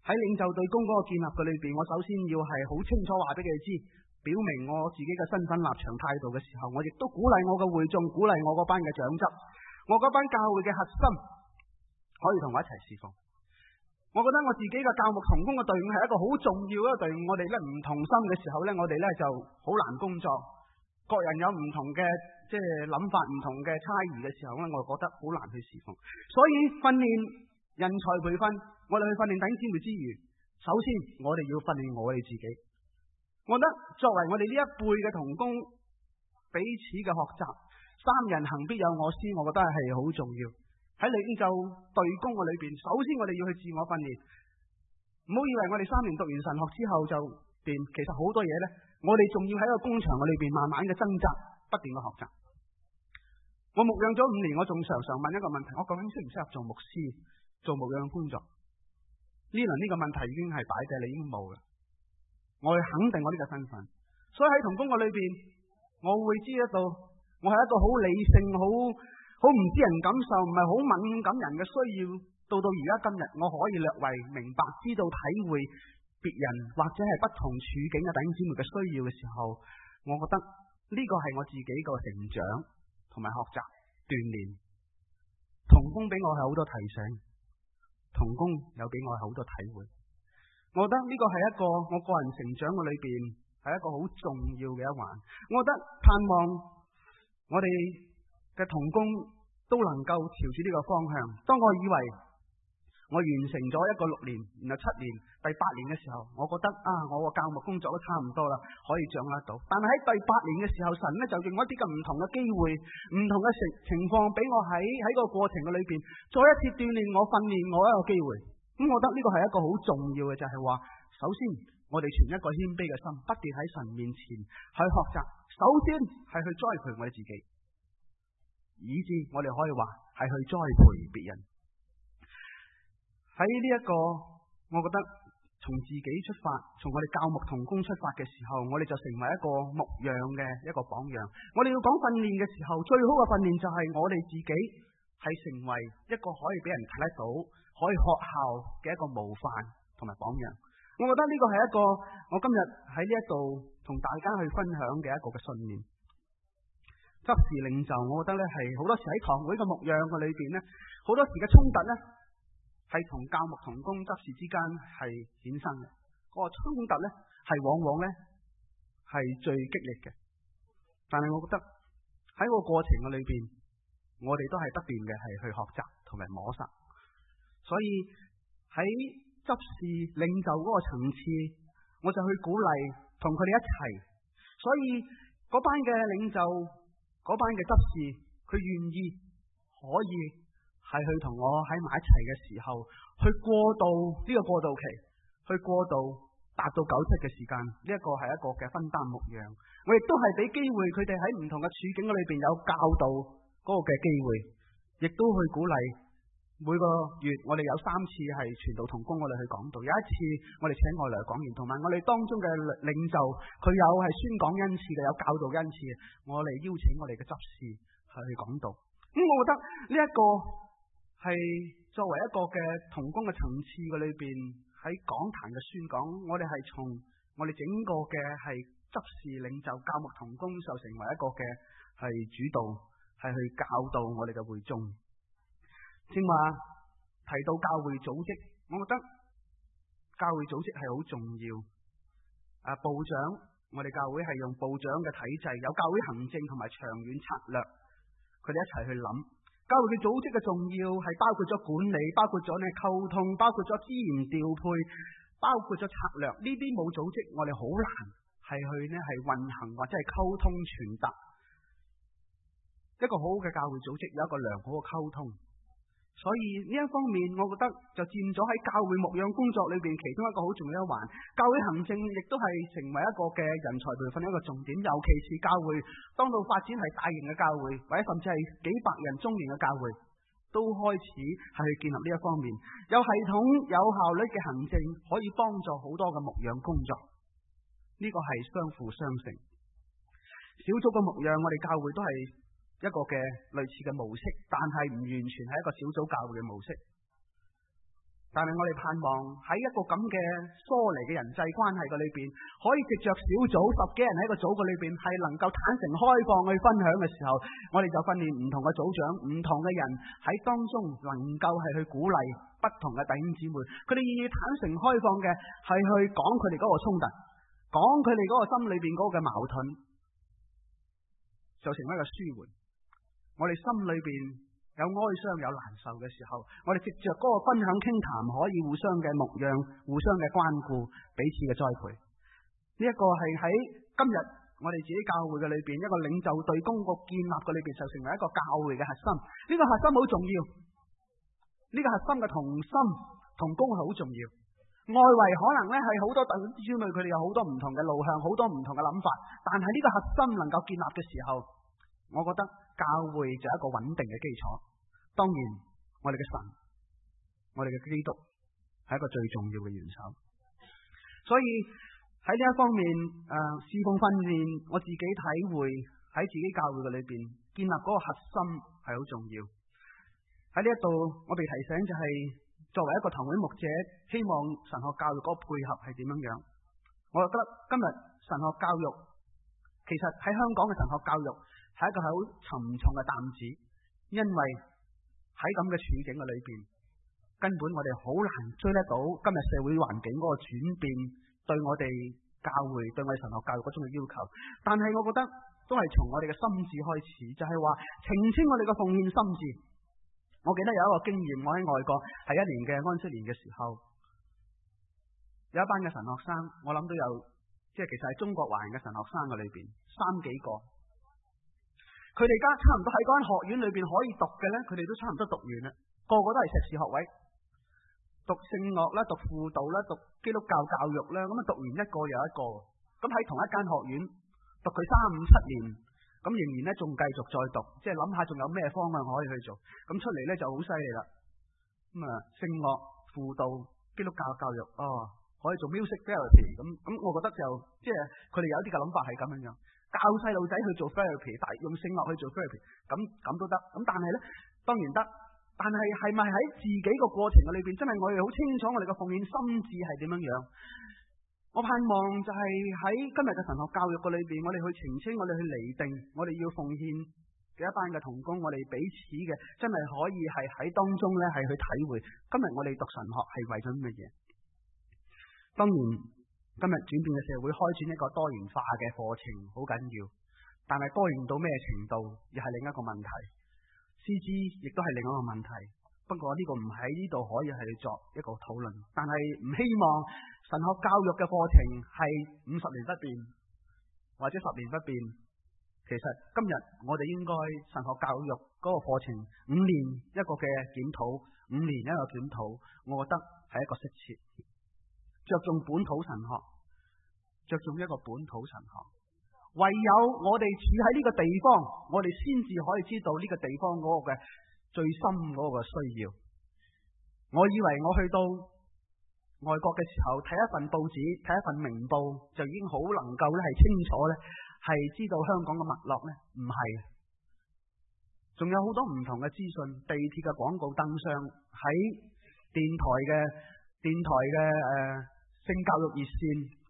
喺領袖對公嗰個建立嘅裏邊，我首先要係好清楚話俾佢哋知，表明我自己嘅身份立場態度嘅時候，我亦都鼓勵我嘅會眾，鼓勵我嗰班嘅長執，我嗰班教會嘅核心可以同我一齊侍奉。我覺得我自己嘅教牧同工嘅隊伍係一個好重要嘅隊伍，我哋咧唔同心嘅時候咧，我哋咧就好難工作。各人有唔同嘅諗法，唔同嘅差異嘅時候咧，我覺得好難去侍奉。所以訓練人才培訓，我哋去訓練弟兄姊妹之餘，首先我哋要訓練我哋自己。我覺得作為我哋呢一輩嘅同工，彼此嘅學習，三人行必有我師，我覺得係好重要。喺領袖隊工嘅裏邊，首先我哋要去自我訓練，唔好以為我哋3年讀完神學之後就掂，其實好多嘢呢，我哋仲要喺個工場嘅裏邊慢慢嘅掙扎，不斷嘅學習。我牧養咗5年，我仲常常問一個問題：我究竟適唔適合做牧師，做牧養工作？呢輪呢個問題已經係擺喺你已經冇啦。我去肯定我呢個身份，所以喺同工嘅裏邊，我會知得到我係一個好理性、好唔知人感受，唔係好敏感人嘅需要。到而家今日，我可以略為明白、知道、體會別人或者係不同處境嘅弟兄姊妹嘅需要嘅時候，我覺得呢個係我自己個成長同埋學習鍛煉。同工俾我係好多提醒，同工有俾我係好多體會。我覺得呢個係一個我個人成長嘅裏邊係一個好重要嘅一環。我覺得盼望我哋嘅同工都能夠朝住呢個方向。當我以為我完成咗一個6年，然後7年，第8年嘅時候，我覺得我個教牧工作都差唔多啦，可以掌握到。但係喺第8年嘅時候，神呢就用一啲咁唔同嘅機會、唔同嘅情況俾我喺個過程嘅裏邊，再一次鍛煉我、訓練我一個機會。咁我覺得呢個係一個好重要嘅，就係話，首先我哋存一個謙卑嘅心，不斷喺神面前去學習。首先係去栽培我哋自己，以致我哋可以話係去栽培別人。喺呢一個，我覺得從自己出發，從我哋教牧同工出發嘅時候，我哋就成為一個牧養嘅一個榜樣。我哋要講訓練嘅時候，最好嘅訓練就係我哋自己係成為一個可以俾人睇得到，可以學效嘅一個模範同埋榜樣。我覺得呢個係一個我今日喺呢一度同大家去分享嘅一個嘅信念。執事領袖，我覺得呢係好多時喺堂會嘅牧養嘅裏邊呢，好多時嘅衝突呢係同教牧同工執事之間係衍生嘅。嗰個衝突呢係往往呢係最激烈嘅。但係我覺得喺個過程嘅裏邊，我哋都係不斷嘅係去學習同埋摸索。所以喺執事領袖嗰個層次，我就去鼓勵同佢哋一齊。所以嗰班嘅領袖，嗰班嘅執事，佢願意可以係去同我喺埋一齊嘅時候，去過渡呢個過渡期，去過渡達到97嘅時間。呢一個係一個嘅分擔牧養。我亦都係俾機會佢哋喺唔同嘅處境裏邊有教導嗰個嘅機會，亦都去鼓勵。每個月我哋有3次係傳道同工，我哋去講道。有一次我哋請外來講員，同埋我哋當中嘅領袖，佢有係宣講恩賜嘅，有教導恩賜嘅，我哋邀請我哋嘅執事去講道。咁我覺得呢一個係作為一個嘅同工嘅層次嘅裏邊，喺講壇嘅宣講，我哋係從我哋整個嘅係執事領袖教牧同工就成為一個嘅係主導，係去教導我哋嘅會眾。正話提到教會組織，我覺得教會組織係好重要。部長，我哋教會係用部長嘅體制，有教會行政同埋長遠策略，佢哋一齊去諗。教會嘅組織嘅重要係包括咗管理，包括咗呢溝通，包括咗資源調配，包括咗策略。呢啲冇組織，我哋好難係去呢係運行或者係溝通傳達。一個好好嘅教會組織有一個良好嘅溝通。所以呢一方面，我覺得就佔咗喺教會牧養工作裏邊其中一個好重要一環。教會行政亦都係成為一個嘅人才培訓一個重點，尤其是教會當到發展係大型嘅教會，或者甚至係幾百人中年嘅教會，都開始係去建立呢一方面有系統、有效率嘅行政，可以幫助好多嘅牧養工作。呢個係相輔相成。小組嘅牧養，我哋教會都係一個嘅類似嘅模式，但係唔完全係一個小組教會嘅模式。 但係我哋盼望喺一個咁嘅疏離嘅人際關係嘅裏邊，可以藉着小組10幾人喺個組嘅裏邊，係能夠坦誠開放去分享嘅時候，我哋就訓練唔同嘅組長、唔同嘅人喺當中能夠係去鼓勵不同嘅弟兄姊妹，佢哋願意坦誠開放嘅係去講佢哋嗰個衝突，講佢哋嗰個心裏邊嗰個嘅矛盾，就成為一個舒緩。我哋心裏邊有哀傷有難受嘅時候，我哋藉着嗰個分享傾談，可以互相嘅牧養，互相嘅關顧，彼此嘅栽培。呢一個係喺今日我哋自己教會嘅裏邊，一個領袖對公個建立嘅裏邊，就成為一個教會嘅核心。呢個核心好重要，呢個核心嘅同心同工係好重要。外圍可能咧係好多弟兄姊妹，佢哋有好多唔同嘅路向，好多唔同嘅諗法，但係呢個核心能夠建立嘅時候，我覺得教會就係一個穩定嘅基礎。當然，我哋嘅神，我哋嘅基督係一個最重要嘅元首。所以喺呢一方面，侍奉訓練，我自己體會喺自己教會嘅裏邊建立嗰個核心係好重要。喺呢一度，我被提醒就係作為一個堂會牧者，希望神學教育嗰個配合係點樣樣。我覺得今日神學教育其實喺香港嘅神學教育係一個好沉重嘅擔子，因為喺咁嘅處境嘅裏邊，根本我哋好難追得到今日社會環境嗰個轉變對我哋教會對我哋神學教育嗰種嘅要求。但係我覺得都係從我哋嘅心志開始，就係話澄清我哋嘅奉獻心志。我記得有一個經驗，我喺外國係1年嘅安息年嘅時候，有一班嘅神學生，我諗都有，即係其實係中國華人嘅神學生嘅裏邊3幾個，佢哋而家差唔多喺嗰間學院裏邊可以讀嘅咧，佢哋都差唔多讀完啦，個個都係碩士學位，讀聖樂啦，讀輔導啦，讀基督教教育啦，咁啊讀完一個又一個，咁喺同一間學院讀佢3、5、7年。咁仍然咧仲繼續再讀，即係諗下仲有咩方向可以去做，咁出嚟咧就好犀利啦。咁聖樂輔導基督教教育，可以做 music therapy， 咁我覺得就即係佢哋有啲嘅諗法係咁樣樣，教細路仔去做 therapy， 但係用聖樂去做 therapy， 咁都得。咁但係咧當然得，但係係咪喺自己個過程嘅裏邊，真係我哋好清楚我哋嘅奉獻心志係點樣樣？我盼望就係喺今日嘅神學教育嘅裏邊，我哋去澄清，我哋去釐定，我哋要奉獻嘅一班嘅同工，我哋彼此嘅真係可以係喺當中咧係去體會，今日我哋讀神學係為咗乜嘢？當然，今日轉變嘅社會開展一個多元化嘅課程好緊要，但係多元到咩程度，又係另一個問題。師資亦都係另一個問題。不過呢個唔喺呢度可以係作一個討論，但係唔希望神學教育嘅課程係50年不變，或者10年不變。其實今日我哋應該神學教育嗰個課程5年一個嘅檢討，5年一個檢討，我覺得係一個適切，着重本土神學，着重一個本土神學。唯有我哋處喺呢個地方，我哋先至可以知道呢個地方嗰個嘅最深嗰個需要。我以為我去到外國嘅時候睇一份報紙，睇一份明報就已經好能夠咧係清楚咧係知道香港嘅脈絡咧，唔係，仲有好多唔同嘅資訊，地鐵嘅廣告燈箱，喺電台嘅性教育熱線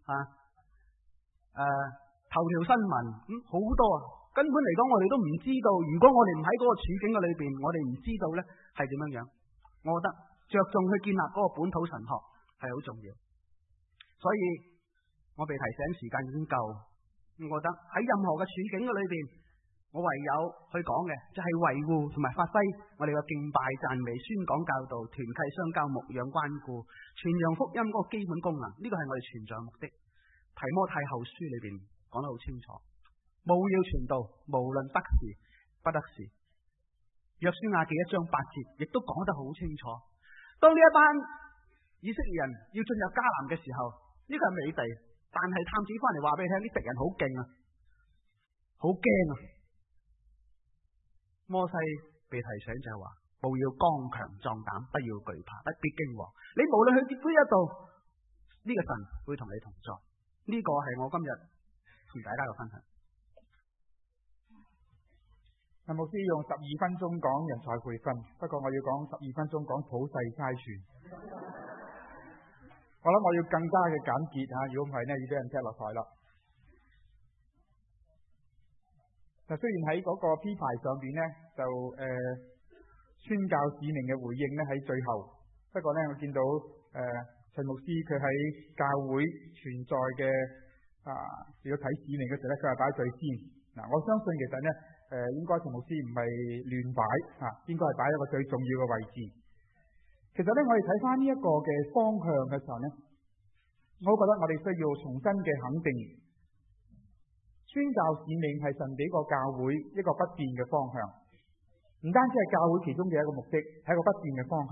頭條新聞好多啊。根本嚟講，我哋都唔知道。如果我哋唔喺嗰個處境嘅裏邊，我哋唔知道咧係點樣樣。我覺得着重去建立嗰個本土神學係好重要。所以我被提醒時間已經夠，我覺得喺任何嘅處境嘅裏邊，我唯有去講嘅就係維護同埋發揮我哋嘅敬拜、讚美、宣講、教導、團契、相交、牧養、關顧、傳揚福音嗰個基本功能。呢個係我哋存在嘅目的。提摩太後書裏邊講得好清楚。務要傳道，無論得時不得時。約書亞記1章8節亦都講得好清楚。當呢一班以色列人要進入迦南嘅時候，呢個係美地，但係探子翻嚟話俾你聽，啲敵人好勁啊，好驚啊。摩西被提醒就係話，務要剛強壯膽，不要懼怕，不必驚惶。你無論去邊一度，呢個神會同你同在。呢個係我今日同大家嘅分享。 牧師用12分鐘講人才培訓，不過我要講12分鐘講普世差傳。 我諗我要更加嘅簡潔嚇，如果唔係呢，要俾人踢落台啦。嗱，雖然喺嗰個 P 牌上邊呢，就宣教使命嘅回應呢喺最後，不過呢，我見到陳牧師佢喺教會存在嘅如果睇使命嘅時候呢，佢係擺最先。嗱，我相信其實呢，應該陳牧師唔係亂擺嚇，應該係擺一個最重要嘅位置。其實呢，我哋睇翻呢一個嘅方向嘅時候呢，我覺得我哋需要重新嘅肯定，宣教使命係神俾個教會一個不變嘅方向，唔單止係教會其中嘅一個目的，係一個不變嘅方向。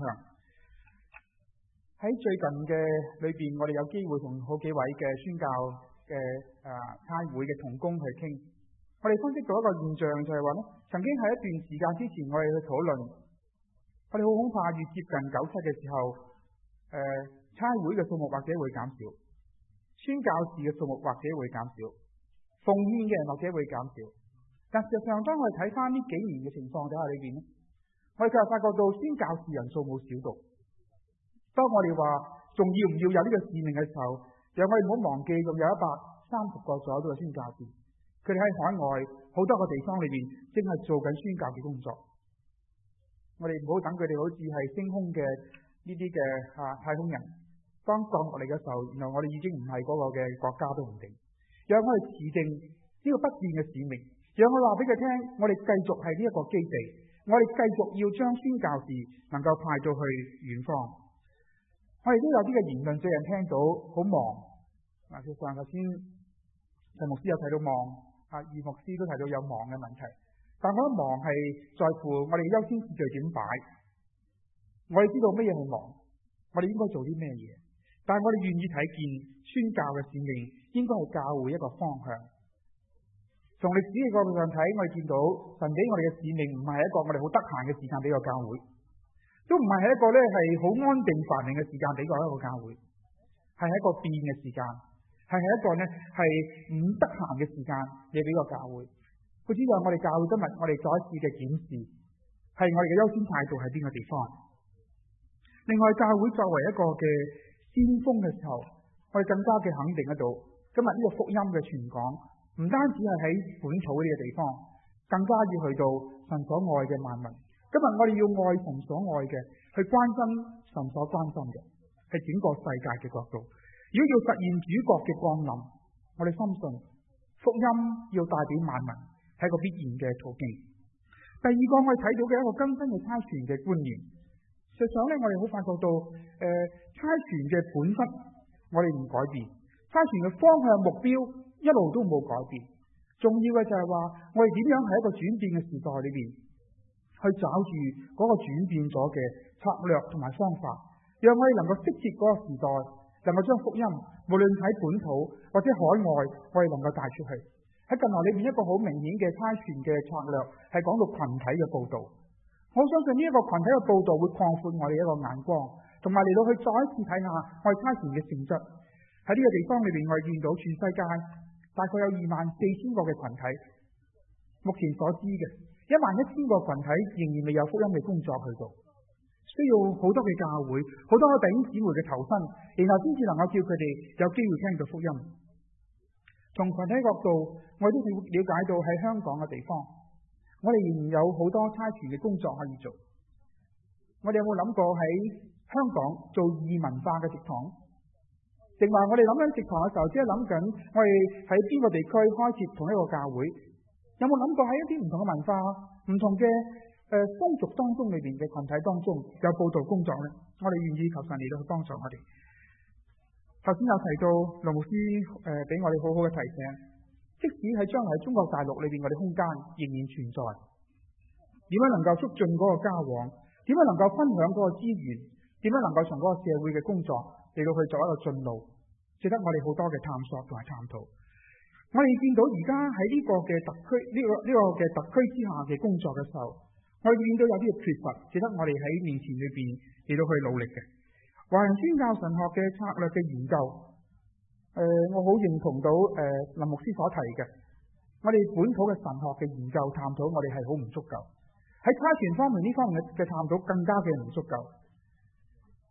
喺最近嘅裏邊，我哋有機會同好幾位嘅宣教嘅差會嘅同工去傾，我哋分析到一個現象，就係話呢，曾經喺一段時間之前，我哋去討論，我哋好恐怕越接近97嘅時候，差會嘅數目或者會減少，宣教士嘅數目或者會減少，奉獻嘅人或者會減少。但事實上，當我哋睇翻呢幾年嘅情況底下裏邊呢，我哋就發覺到宣教士人數冇少到。當我哋話仲要唔要有呢個使命嘅時候，讓我哋唔好忘記，仲有130個左右嘅宣教士，佢哋喺海外好多個地方裏邊正係做緊宣教嘅工作。我哋唔好等佢哋好似係升空嘅呢啲嘅太空人，當降落嚟嘅時候，然後我哋已經唔係嗰個嘅國家都唔定。讓我哋持定呢個不變嘅使命，讓我話俾佢聽，我哋繼續係呢一個基地，我哋繼續要將宣教士能夠派到去遠方。我哋都有啲嘅言論，最近聽到好忙。其實頭先陳牧師有提到忙，余牧師都提到有忙嘅問題。但我覺得忙係在乎我哋優先次序點擺。我哋知道咩嘢係忙，我哋應該做啲咩嘢。但係我哋願意睇見宣教嘅使命應該係教會一個方向。從歷史嘅角度上睇，我哋見到神俾我哋嘅使命唔係一個我哋好得閒嘅時間俾個教會，都唔係一個咧係好安定繁榮嘅時間俾一個教會，係一個變嘅時間，係一個呢係唔得閒嘅時間你俾個教會。佢知道我哋教會今日我哋再一次嘅檢視，係我哋嘅優先態度喺邊個地方。另外，教會作為一個嘅先鋒嘅時候，我哋更加嘅肯定得到，今日呢個福音嘅傳講唔單止係喺本土呢個地方，更加要去到神所愛嘅萬民。今日我哋要愛神所愛嘅，去關心神所關心嘅，係整個世界嘅角度。如果要實現主國嘅降臨，我哋深信福音要帶俾萬民係一個必然嘅途徑。第二個我哋睇到嘅一個更新嘅差傳嘅觀念，實際上咧我哋好發覺到，差傳嘅本質我哋唔改變，差傳嘅方向目標一路都冇改變。重要嘅就係話，我哋點樣喺一個轉變嘅時代裏邊，去找住嗰個轉變咗嘅策略同埋方法，讓我哋能夠適切嗰個時代，能夠將福音無論喺本土或者海外，我哋能夠帶出去。喺近來裏邊一個好明顯嘅差傳嘅策略係講到群體嘅報道。我相信呢一個群體嘅報道會擴闊我哋一個眼光，同埋嚟到去再一次睇下我哋差傳嘅性質。喺呢個地方裏邊，我哋見到全世界大概有24,000個嘅群體，目前所知嘅11,000個群體仍然未有福音嘅工作去做，需要好多嘅教會、好多嘅弟兄姊妹嘅投身，然後先至能夠叫佢哋有機會聽到福音。從群體角度，我哋都了解到喺香港嘅地方，我哋仍然有好多差傳嘅工作可以做。我哋有冇諗過喺香港做異文化嘅植堂？定話我哋諗緊植堂嘅時候，只係諗緊我哋喺邊個地區開設同一個教會？有冇諗過喺一啲唔同嘅文化、唔同嘅風俗當中裏邊嘅群體當中有佈道工作呢？我哋願意求神嚟到去幫助我哋。頭先有提到羅牧師俾我哋好好嘅提醒，即使喺將來中國大陸裏邊，我哋空間仍然存在。點樣能夠促進嗰個交往？點樣能夠分享嗰個資源？點樣能夠從嗰個社會嘅工作嚟到去做一個進路？值得我哋好多嘅探索同埋探討。我哋見到而家喺呢個嘅特區呢個嘅特區之下嘅工作嘅時候，我哋見到有啲嘅缺乏，值得我哋喺面前裏邊嚟到去努力嘅。華人宣教神學嘅策略嘅研究，我好認同到林牧師所提嘅，我哋本土嘅神學嘅研究探討，我哋係好唔足夠。喺差傳方面呢方面嘅探討更加嘅唔足夠。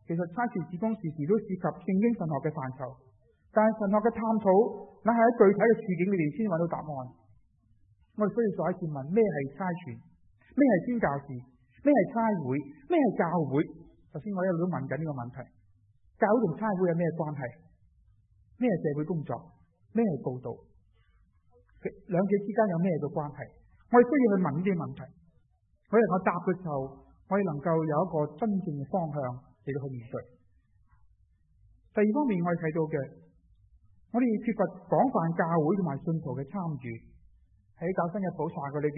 其實差傳事工時時都涉及聖經神學嘅範疇，但係神學嘅探討，乃係喺具體嘅處境裏邊先揾到答案。我哋需要再一次問：咩係差傳？咩係宣教士？咩係差會？咩係教會？頭先我一路都問緊呢個問題。教會同差會有咩關係？咩係社會工作？咩係佈道？兩者之間有咩嘅關係？我哋需要去問呢啲問題。我哋能夠答嘅時候，我哋能夠有一個真正嘅方向嚟到去面對。第二方面，我哋睇到嘅，我哋缺乏廣泛教會同埋信徒嘅參與。喺教新嘅普查嘅裏邊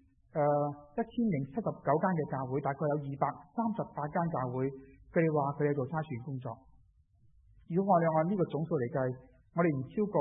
，1079間嘅教會，大概有238間教會，佢哋話佢哋做差傳工作。如果我哋按呢個總數嚟計，我哋唔超過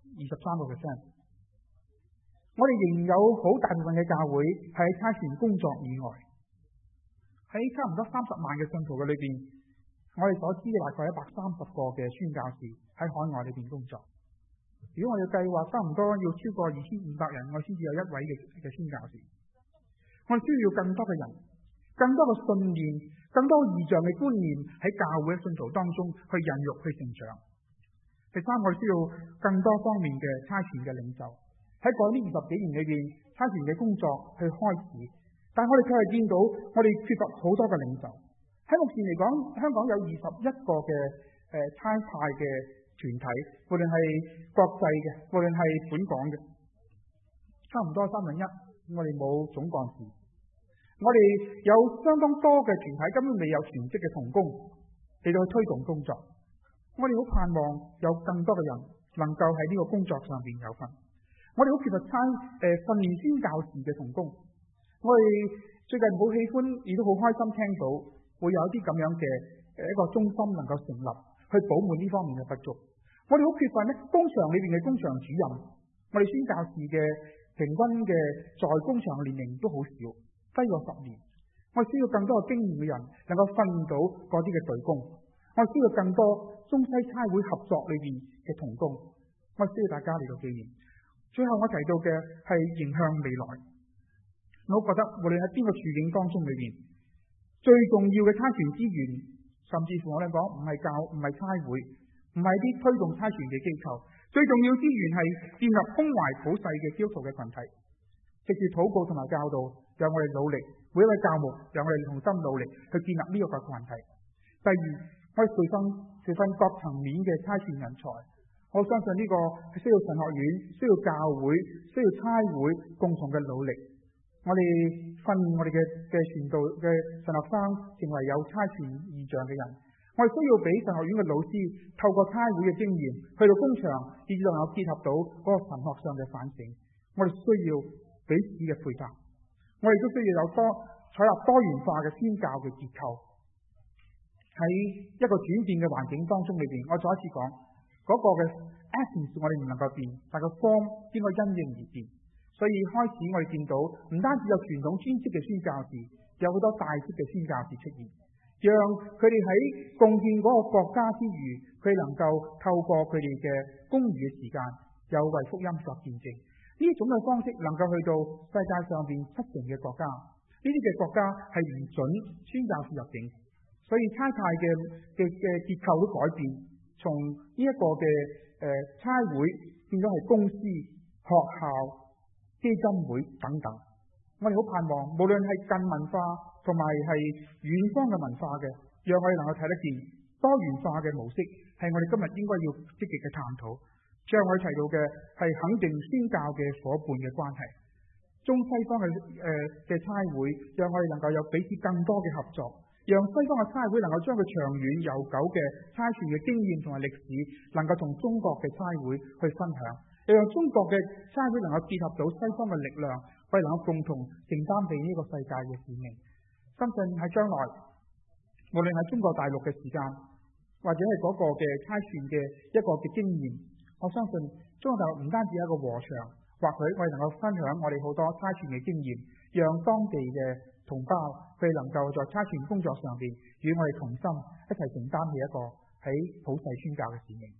23%。我哋仍有好大部分嘅教會係喺差傳工作以外。喺差唔多30萬嘅信徒嘅裏邊，我哋所知嘅大概130個嘅宣教士喺海外裏邊工作。如果我哋計劃差唔多要超過2500人，我先至有一位嘅宣教士。我哋需要更多嘅人，更多嘅信念，更多異象嘅觀念喺教會嘅信徒當中去孕育、去成長。第三，我哋需要更多方面嘅差傳嘅領袖。喺過去呢20幾年裏邊，差傳嘅工作去開始，但我哋卻係見到我哋缺乏好多嘅領袖。喺目前嚟講，香港有21個嘅差派嘅團體，無論係國際嘅，無論係本港嘅，差唔多1/3，我哋冇總幹事。我哋有相當多嘅團體根本未有全職嘅同工嚟到去推動工作。我哋好盼望有更多嘅人能夠喺呢個工作上邊有份。我哋好缺乏訓練宣教士嘅同工。我哋最近好喜歡，亦都好開心聽到會有一啲咁樣嘅一個中心能夠成立，去補滿呢方面嘅不足。我哋好缺乏呢工場裏邊嘅工場主任。我哋宣教士嘅平均嘅在工場嘅年齡都好少，低過10年。我哋需要更多嘅經驗嘅人，能夠訓練到嗰啲嘅隊工。我哋需要更多中西差會合作裏邊嘅同工。我哋需要大家嚟到紀念。最後我提到嘅係迎向未來。我覺得無論喺邊個處境當中裏邊，最重要嘅差傳資源，甚至乎我哋講唔係差會，唔係啲推動差傳嘅機構，最重要資源係建立胸懷普世嘅基督徒嘅群體。藉住禱告同埋教導，讓我哋努力，每一位教牧讓我哋同心努力去建立呢個群體。第二，我哋培訓各層面嘅差傳人才。我相信呢個係需要神學院、需要教會、需要差會共同嘅努力。我哋訓練我哋嘅傳道嘅神學生成為有差傳異象嘅人。我哋需要俾神學院嘅老師透過差會嘅經驗去到工場，以至能夠結合到嗰個神學上嘅反省。我哋需要彼此嘅配搭。我哋都需要有採納多元化嘅宣教嘅結構。喺一個轉變嘅環境當中裏邊，我再一次講。嗰個嘅 essence 我哋唔能夠變，但個 form 應該因應而變。所以開始我哋見到唔單止有傳統專職嘅宣教士，有好多大職嘅宣教士出現，讓佢哋喺貢獻嗰個國家之餘，佢能夠透過佢哋嘅公餘嘅時間，有為福音作見證。呢種嘅方式能夠去到世界上邊7成嘅國家，呢啲嘅國家係唔准宣教士入境，所以差派嘅結構都改變。從呢一個嘅差會變咗係公司、學校、基金會等等。我哋好盼望，無論係近文化同埋係遠方嘅文化嘅，讓我哋能夠睇得見多元化嘅模式，係我哋今日應該要積極嘅探討。最後我哋提到嘅係肯定宣教嘅夥伴嘅關係，中西方嘅差會，讓我哋能夠有彼此更多嘅合作。讓西方嘅差會能夠將佢長遠悠久嘅差傳嘅經驗同埋歷史，能夠同中國嘅差會去分享，又讓中國嘅差會能夠結合到西方嘅力量，我哋能夠共同承擔起呢個世界嘅使命。相信喺將來，無論喺中國大陸嘅時間，或者係嗰個嘅差傳嘅一個嘅經驗，我相信中國大陸唔單止係一個禾場，或許我哋能夠分享我哋好多差傳嘅經驗，讓當地嘅同胞佢能夠在差傳工作上邊與我哋同心一齊承擔起一個喺普世宣教嘅使命。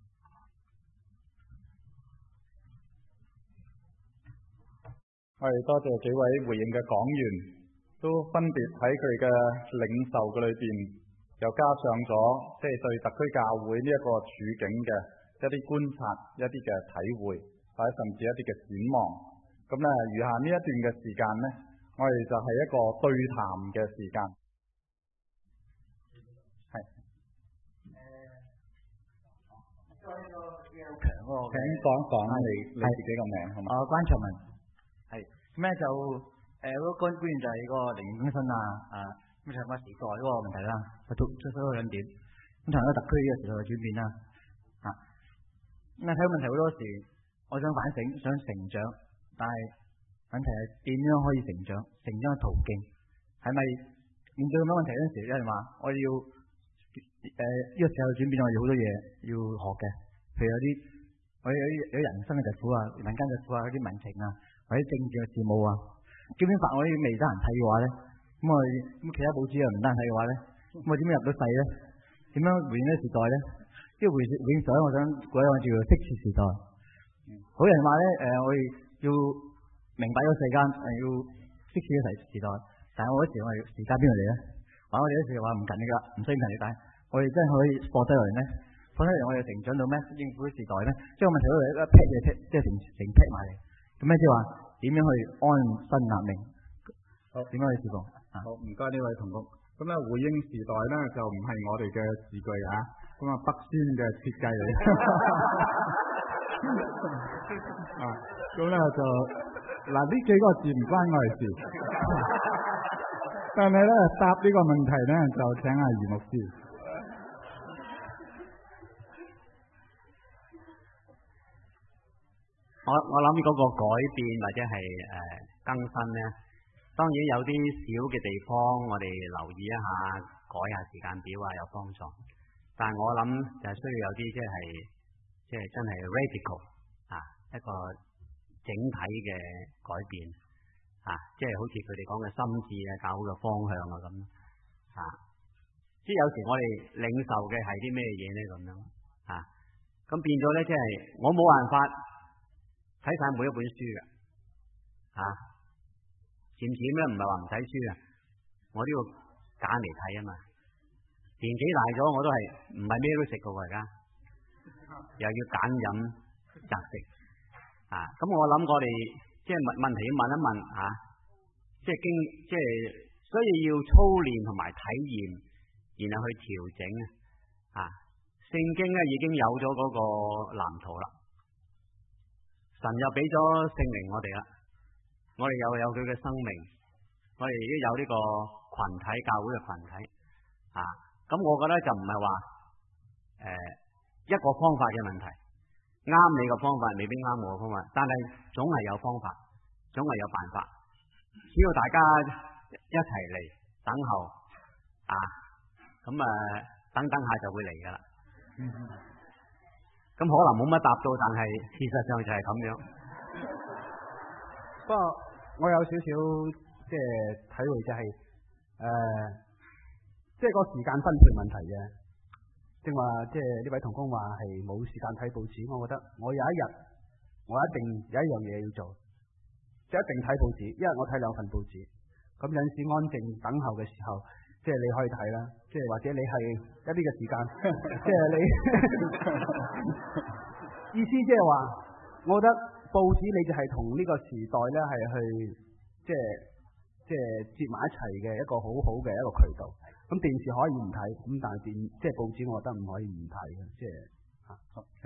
我哋多謝幾位回應嘅講員，都分別喺佢嘅領袖嘅裏邊又加上咗即係對特區教會呢一個處境嘅一啲觀察、一啲嘅體會，或者甚至一啲嘅展望。咁咧，餘下呢一段嘅時間呢，我哋就係一個對談嘅時間。係。請講一講你自己個名好嘛？ 關卓文係咁咧就嗰個觀點就係個靈性更新咁上個時代嗰個問題啦，出咗兩點。咁同埋特區嘅時代嘅轉變啦，咁睇到問題好多時，我想反省，想成長，但係問題係點樣可以成長？成長嘅途徑係咪面對咁多問題嗰陣時，有人話我要呢個時候轉變，我哋好多嘢要學嘅，譬如我有人生嘅疾苦民間疾苦嗰啲民情或者政治嘅事務基本法我哋未得閒睇嘅話咧，咁其他報紙又唔得閒睇嘅話咧，咁我點樣入到世咧？點樣回應呢個時代咧？呢個回應上，我想改一個叫做適切時代。好人話咧，我哋要明白個世間要適切嘅時代，但係我嗰時我哋時間邊度嚟咧？我哋嗰時話唔緊要㗎，唔需要緊要，但係我哋真係可以放低落嚟咧。放低嚟我哋成長到咩？應付時代咧，即係個問題都係一劈嘢劈，即係成劈埋嚟。咁咧即係話點樣去安身立命？好，點樣去侍奉？ 好，唔該呢位同工。咁咧回應時代咧就唔係我哋嘅字句咁北宣嘅設計嚟。咁咧就嗱呢幾個字唔關我哋事。但係咧答呢個問題咧就請阿余牧師。 我諗嗰個改變或者係更新咧，當然有啲小嘅地方我哋留意一下，改下時間表有幫助。但係我諗就係需要有啲即係真係 radical 一個整體嘅改變即係好似佢哋講嘅心智教會嘅方向咁即係有時我哋領受嘅係啲咩嘢咧咁樣咁變咗咧，即係我冇辦法睇晒每一本書嘅漸漸咧唔係話唔睇書我都要揀嚟睇嘛。年紀大咗我都係唔係咩都食㗎喎，而家又要揀飲擇食咁我諗我哋即係問題要問一問即係所以要操練同埋體驗，然後去調整聖經咧已經有咗嗰個藍圖啦，神又俾咗聖靈我哋啦，我哋又有佢嘅生命，我哋都有呢個群體教會嘅群體咁我覺得就唔係話一個方法嘅問題，啱你個方法未必啱我個方法，但係總係有方法，總係有辦法，只要大家一齊嚟等候咁等等下就會嚟噶啦。咁可能冇乜答到，但係事實上就係咁樣。 不過我有少少即係體會就係即係個時間分配問題嘅。正話即係呢位同工話係冇時間睇報紙，我覺得我有一日我一定有一樣嘢要做，即係一定睇報紙，因為我睇兩份報紙。咁有陣時安靜等候嘅時候，即係你可以睇啦，即係或者你係一啲嘅時間，即係你意思即係話，我覺得報紙你就係同呢個時代咧係去即係接埋一齊嘅一個好好嘅一個渠道。咁電視可以唔睇，咁但係即係報紙，我覺得唔可以唔睇嘅，即係好聽。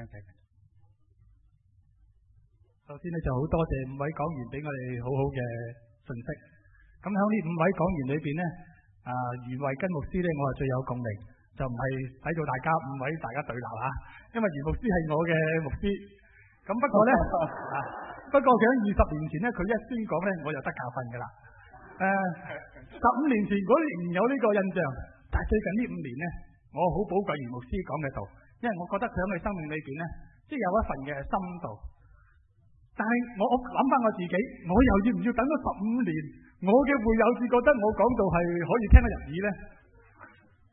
首先咧就好多謝5位講員俾我哋好好嘅信息。咁喺呢5位講員裏邊咧，袁慧根牧師咧，我係最有共鳴，就唔係使到大家5位大家對立因為袁牧師係我嘅牧師。咁不過咧，不過佢喺20年前咧，佢一宣講咧，我就得教訓噶啦。15年前嗰年有呢個印象，但係最近呢5年咧，我好寶貴袁牧師講嘅道，因為我覺得佢喺佢生命裏邊咧，即係有一份嘅深度。但係我諗翻我自己，我又要唔要等咗15年，我嘅會友至覺得我講道係可以聽得入耳咧？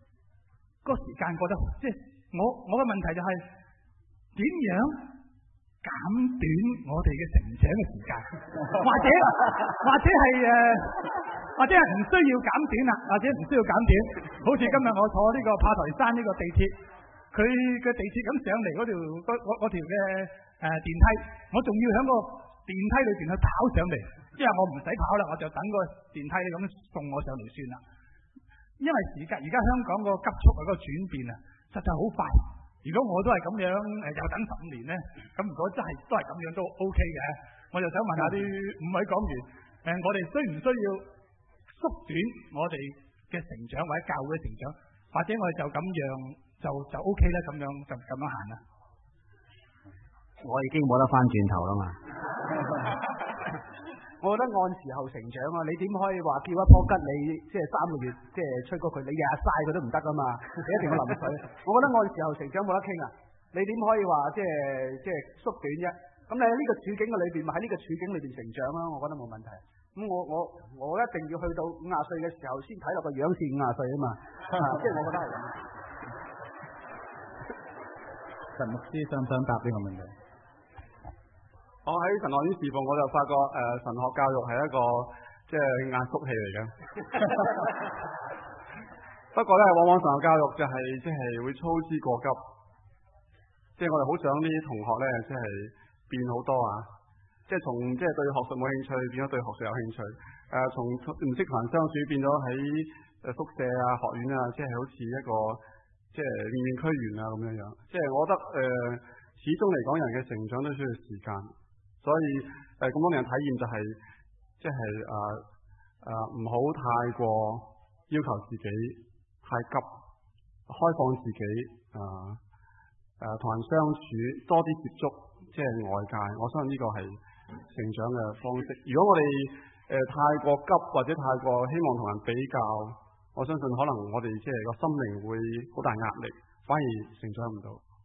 個時間覺得即係我嘅問題就係點樣減短我哋嘅成長嘅時間，或者係唔需要減短啦，或者唔需要減短。好似今日我坐呢個炮台山呢個地鐵，佢嘅地鐵咁上嚟嗰條嘅電梯，我仲要喺個電梯裏邊去跑上嚟，即係我唔使跑啦，我就等個電梯咁送我上嚟算啦。因為而家香港個急速個轉變啊，實在好快。如果我都係咁樣又等15年咧，咁如果真係都係咁樣都 OK 嘅。我就想問下啲5位講員，我哋需唔需要縮短我哋嘅成長或者教會嘅成長，或者我哋就咁樣就 OK 啦，咁樣行啦。 我已經冇得翻轉頭啦嘛。 我覺得按時候成長啊！你點可以話叫一棵桔你即係3個月即係吹過佢，你日日曬佢都唔得噶嘛？你一定要淋水。我覺得按時候成長冇得傾啊！你點可以話即係縮短啫？咁你喺呢個處境嘅裏邊，咪喺呢個處境裏邊成長啦？我覺得冇問題。咁我一定要去到50歲嘅時候先睇落個樣似50歲啊嘛！即係我覺得係咁。 陳牧師想唔想答呢個問題？ 我喺神學院侍奉，我就發覺神學教育係一個即係壓縮器嚟嘅。不過咧，往往神學教育就係即係會操之過急，即係我哋好想啲同學咧，即係變好多啊！即係從即係對學術冇興趣變咗對學術有興趣，從唔識同人相處變咗喺宿舍啊、學院啊，即係好似一個即係面面俱圓啊咁樣樣。即係我覺得始終嚟講，人嘅成長都需要時間。所以咁多年體驗就係即係唔好太過要求自己太急，開放自己同人相處多啲接觸即係外界，我相信呢個係成長嘅方式。如果我哋太過急或者太過希望同人比較，我相信可能我哋即係個心靈會好大壓力，反而成長唔到。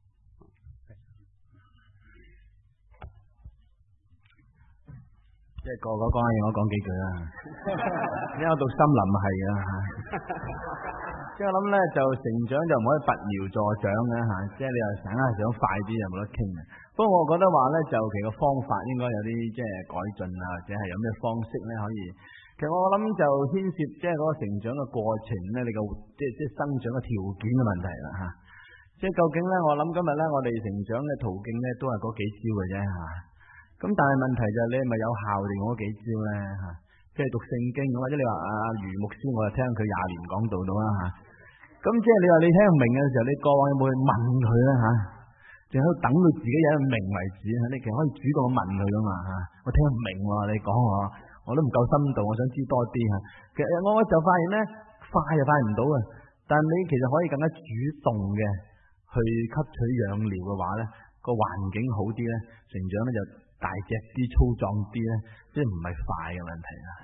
即係個個講下嘢，我講幾句啦。因為我讀森林係啊，即係我諗咧就成長就唔可以拔苗助長嘅嚇，即係你又想快啲又冇得傾嘅。不過我覺得話咧就其實個方法應該有啲即係改進啊，或者係有咩方式咧可以。其實我諗就牽涉即係嗰個成長嘅過程咧，你個即係生長嘅條件嘅問題啦嚇。即係究竟咧，我諗今日咧我哋成長嘅途徑咧都係嗰幾招嘅啫嚇。咁但係問題就係你係咪有效定嗰幾招咧嚇？即係讀聖經咁，或者你話阿余牧師，我就聽佢20年講道到啦嚇。咁即係你話你聽唔明嘅時候，你過往有冇去問佢咧嚇？淨係等到自己有明為止，你其實可以主動問佢噶嘛嚇。我聽唔明喎，你講我都唔夠深度，我想知多啲嚇。其實我就發現咧，快就快唔到啊，但你其實可以更加主動嘅去吸取養料嘅話咧，個環境好啲咧，成長咧就大隻啲、粗壯啲咧，即係唔係快嘅問題啦。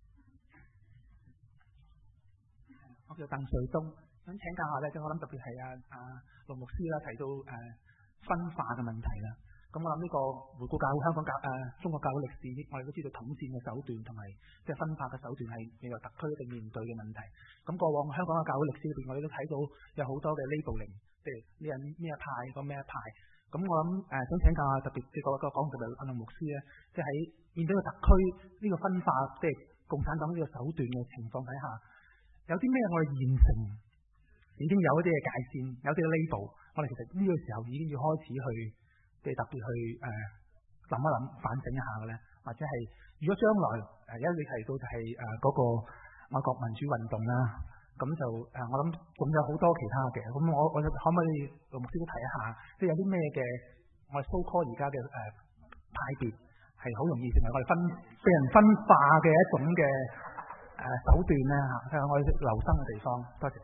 我叫鄧瑞東，想請教下咧，即係我諗特別係盧牧師啦提到分化嘅問題啦。咁我諗呢個回顧教會香港中國教會歷史，我哋都知道統戰嘅手段同埋即係分化嘅手段係未來特區一定面對嘅問題。咁過往香港嘅教會歷史裏邊，我哋都睇到有好多嘅 labeling，即係呢人咩派個咩派。咁我諗想請教下特別即係個講特別阿牧師咧，即係喺面對個特區呢個分化，即係共產黨呢個手段嘅情況底下，有啲咩我哋現成已經有一啲嘅界線，有啲嘅 label， 我哋其實呢個時候已經要開始去即係特別去諗一諗、反省一下嘅咧，或者係如果將來而家你提到就係嗰個愛國民主運動啦。咁就我諗仲有好多其他嘅，咁我可唔可以盧牧師都提一下，即係有啲咩嘅我哋 so call 而家嘅派別係好容易成為我哋被人分化嘅一種嘅手段咧嚇，係我哋留心嘅地方。多謝。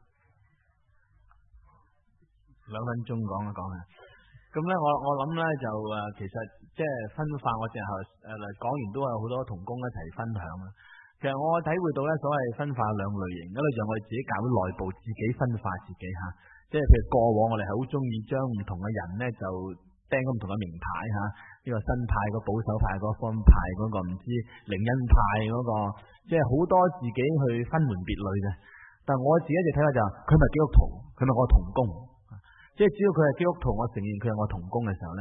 2分鐘講一講啊。咁咧我諗咧就其實即係分化，我淨係講完都有好多同工一齊分享啦。其實我體會到咧，所謂分化兩類型，一類就我哋自己教會內部自己分化自己嚇，即係譬如過往我哋係好中意將唔同嘅人咧就釘咗唔同嘅名牌嚇，呢個新派個保守派個方派嗰個唔知靈恩派嗰個，即係好多自己去分門別類嘅。但係我自己就睇下就佢咪基督徒，佢咪我同工，即係只要佢係基督徒，我承認佢係我同工嘅時候咧，我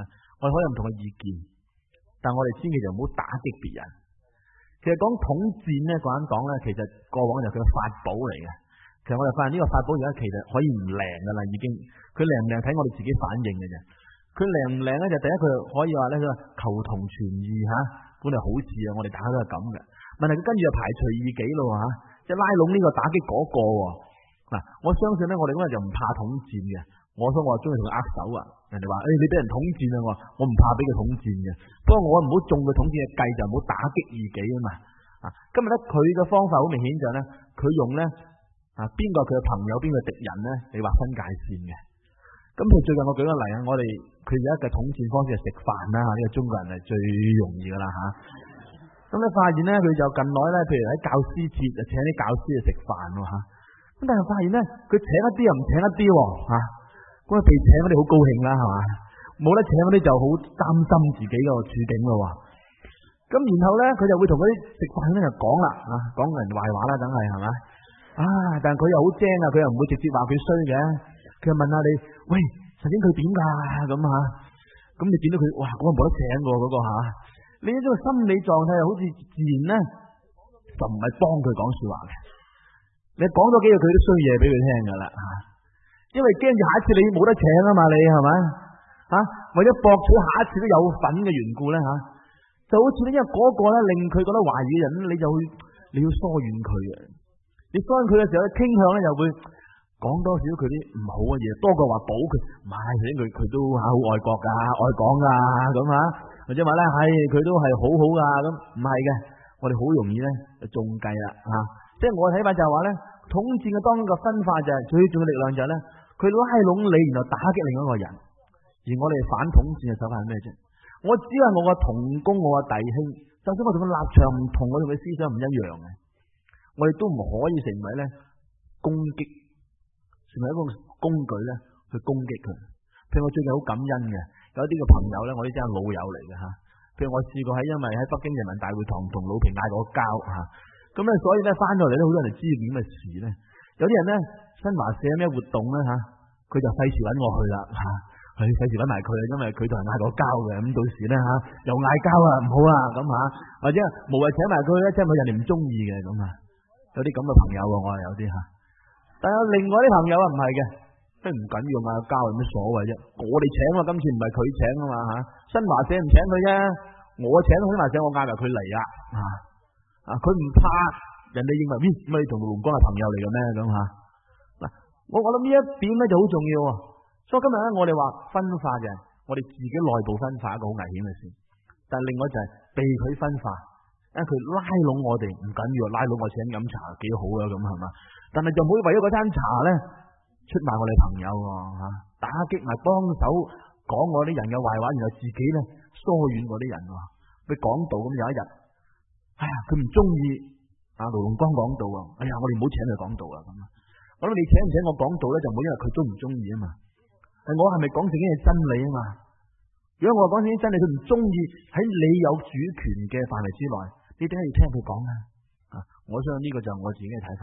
我哋可以有唔同嘅意見，但我哋千祈就唔好打擊別人。其實講統戰咧，個人講咧，其實過往就係佢嘅法寶嚟嘅。其實我哋發現呢個法寶而家其實可以唔靈噶啦，已經佢靈唔靈睇我哋自己反應嘅啫。佢靈唔靈咧就第一佢可以話咧，佢話求同存異吓，本嚟好事啊，我哋大家都係咁嘅。問題佢跟住就排除異己咯吓，即係拉攏呢個打擊嗰個。嗱，我相信咧，我哋嗰日就唔怕統戰嘅。我所以我中意同佢握手啊！人哋話你俾人統戰啊，我唔怕俾佢統戰嘅。不過我唔好中佢統戰嘅計，就唔好打擊異己啊嘛。今日咧佢嘅方法好明顯就係咧，佢用咧邊個佢嘅朋友，邊個敵人咧，你劃分界線嘅。咁佢最近我舉個例啊，我哋佢而家嘅統戰方式係食飯啦，呢個中國人係最容易噶啦吓。咁你發現咧，佢就近來咧，譬如喺教師節就請啲教師去食飯吓。咁但係發現咧，佢請一啲又唔請一啲吓。咁被請嗰啲好高興啦，係嘛？冇得請嗰啲就好擔心自己個處境咯。咁然後咧，佢就會同嗰啲食飯咧就講啦，講人壞話啦，梗係係嘛？但係佢又好精啊，佢又唔會直接話佢衰嘅，佢又問下你，喂，曾經佢點噶咁吓？咁你見到佢，哇，嗰個冇得請喎，嗰個吓，你呢種心理狀態好似自然咧，就唔係幫佢講說話嘅。你講咗幾句佢都衰嘢俾佢聽噶啦吓。因為驚住下一次你冇得請啊嘛，你係咪為咗博取下一次都有份嘅緣故咧就好似因為嗰個咧令佢覺得懷疑嘅人，你要疏遠佢嘅。你疏遠佢嘅時候咧，傾向咧又會講多少佢啲唔好嘅嘢，多過話補佢。唔係，佢都好愛國噶，愛港噶咁或者話咧係佢都係好好噶咁，唔係嘅。我哋好容易咧就中計啦即係我嘅睇法就係話咧，統戰嘅當中嘅分化就係最重要嘅力量就係咧。佢拉攏你，然後打擊另一個人，而我哋反統戰嘅手法係咩啫？我只係我個同工，我個弟兄，就算我同佢立場唔同，我同佢思想唔一樣嘅，我哋都唔可以成為咧攻擊，成為一個工具咧去攻擊佢。譬如我最近好感恩嘅，有一啲嘅朋友咧，我啲真係老友嚟嘅吓。譬如我試過因為喺北京人民大會堂同魯平嗌過交咁咧，所以咧翻咗嚟咧，好多人知點嘅事咧。有啲人咧新華社咩活動咧佢就費事揾我去啦費事揾埋佢，因為佢同人嗌過交嘅，咁到時咧又嗌交唔好咁或者無謂請埋佢咧，即係佢人哋唔中意嘅咁有啲咁嘅朋友我係有啲但有另外啲朋友唔係嘅，即係唔緊要交有咩所謂啫？我哋請今次唔係佢請啊嘛新華社唔請佢啫，我請新華社，我嗌埋佢嚟佢唔怕。人哋認為乜你同盧龍光係朋友嚟嘅咩咁我覺得呢一點咧就好重要所以今日咧我哋話分化嘅，我哋自己內部分化一個好危險嘅事。但係另外就係被佢分化，因為佢拉攏我哋唔緊要，拉攏我請飲茶幾好咁係嘛？但係就唔好為咗嗰餐茶咧出賣我哋朋友打擊埋幫手講我啲人嘅壞話，然後自己咧疏遠嗰啲人佢講道咁有一日，佢唔中意。盧龍光講道我哋唔好請佢講道咁。我諗你請唔請我講道咧，就唔好因為佢中唔中意啊嘛。係我係咪講正經係真理啊嘛？如果我講正經真理，佢唔中意喺你有主權嘅範圍之內，你點解要聽佢講啊？我相信呢個就係我自己嘅睇法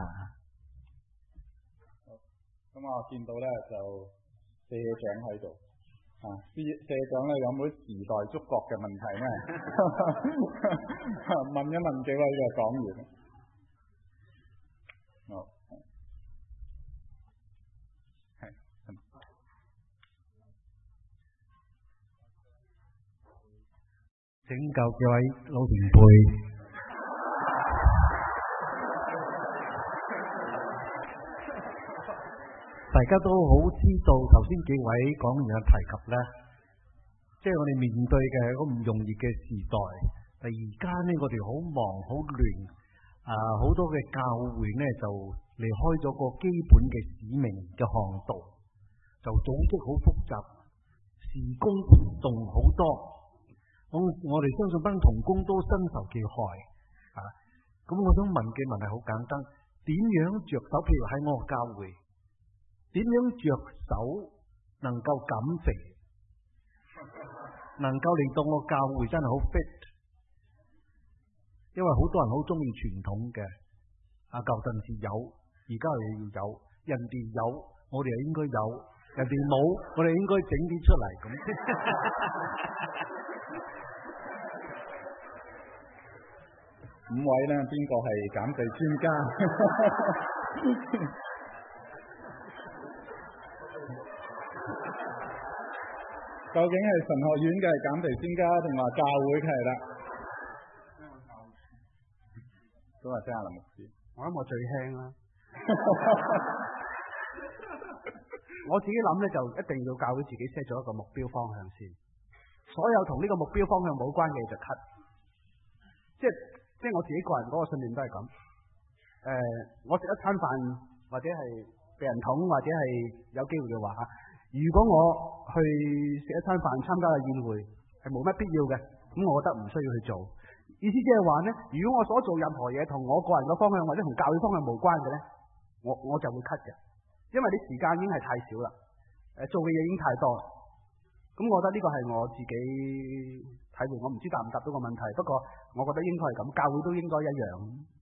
咁我見到咧就社長喺度社長咧有冇時代觸覺嘅問題咧？問一問幾位嘅講員。 請教幾位老前輩，大家都好知道頭先幾位講員嘅提及咧，即係我哋面對嘅係一個唔容易嘅時代。而家呢，我哋好忙好亂，好多嘅教會呢就離開咗個基本嘅使命嘅航道，就組織好複雜，事工活動好多。我哋相信班同工都身受其害咁我想問嘅問題好簡單，點樣着手？譬如喺我個教會，點樣着手能夠減肥，能夠令到我教會真係好 fit？ 因為好多人好中意傳統嘅舊陣時有，而家又要有，人哋有，我哋又應該有。 人哋冇，我哋應該整啲出嚟咁。 5位呢，邊個係減肥專家？究竟係神學院嘅減肥專家，定話教會嘅係啦？都係聽下林牧師。 我諗我最輕啦。我自己諗咧，就一定要教會自己 set 咗一個目標方向先。所有同呢個目標方向冇關嘅就 cut。即係我自己個人嗰個信念都係咁。我食一餐飯或者係被人捅，或者係有機會嘅話，如果我去食一餐飯參加個宴會係冇乜必要嘅，咁我覺得唔需要去做。意思即係話呢，如果我所做任何嘢同我個人嘅方向或者同教會方向無關嘅呢，我就會 cut 嘅，因為啲時間已經係太少啦，做嘅嘢已經太多啦。咁我覺得呢個係我自己體會，我唔知答唔答到個問題，不過我覺得應該係咁，教會都應該一樣。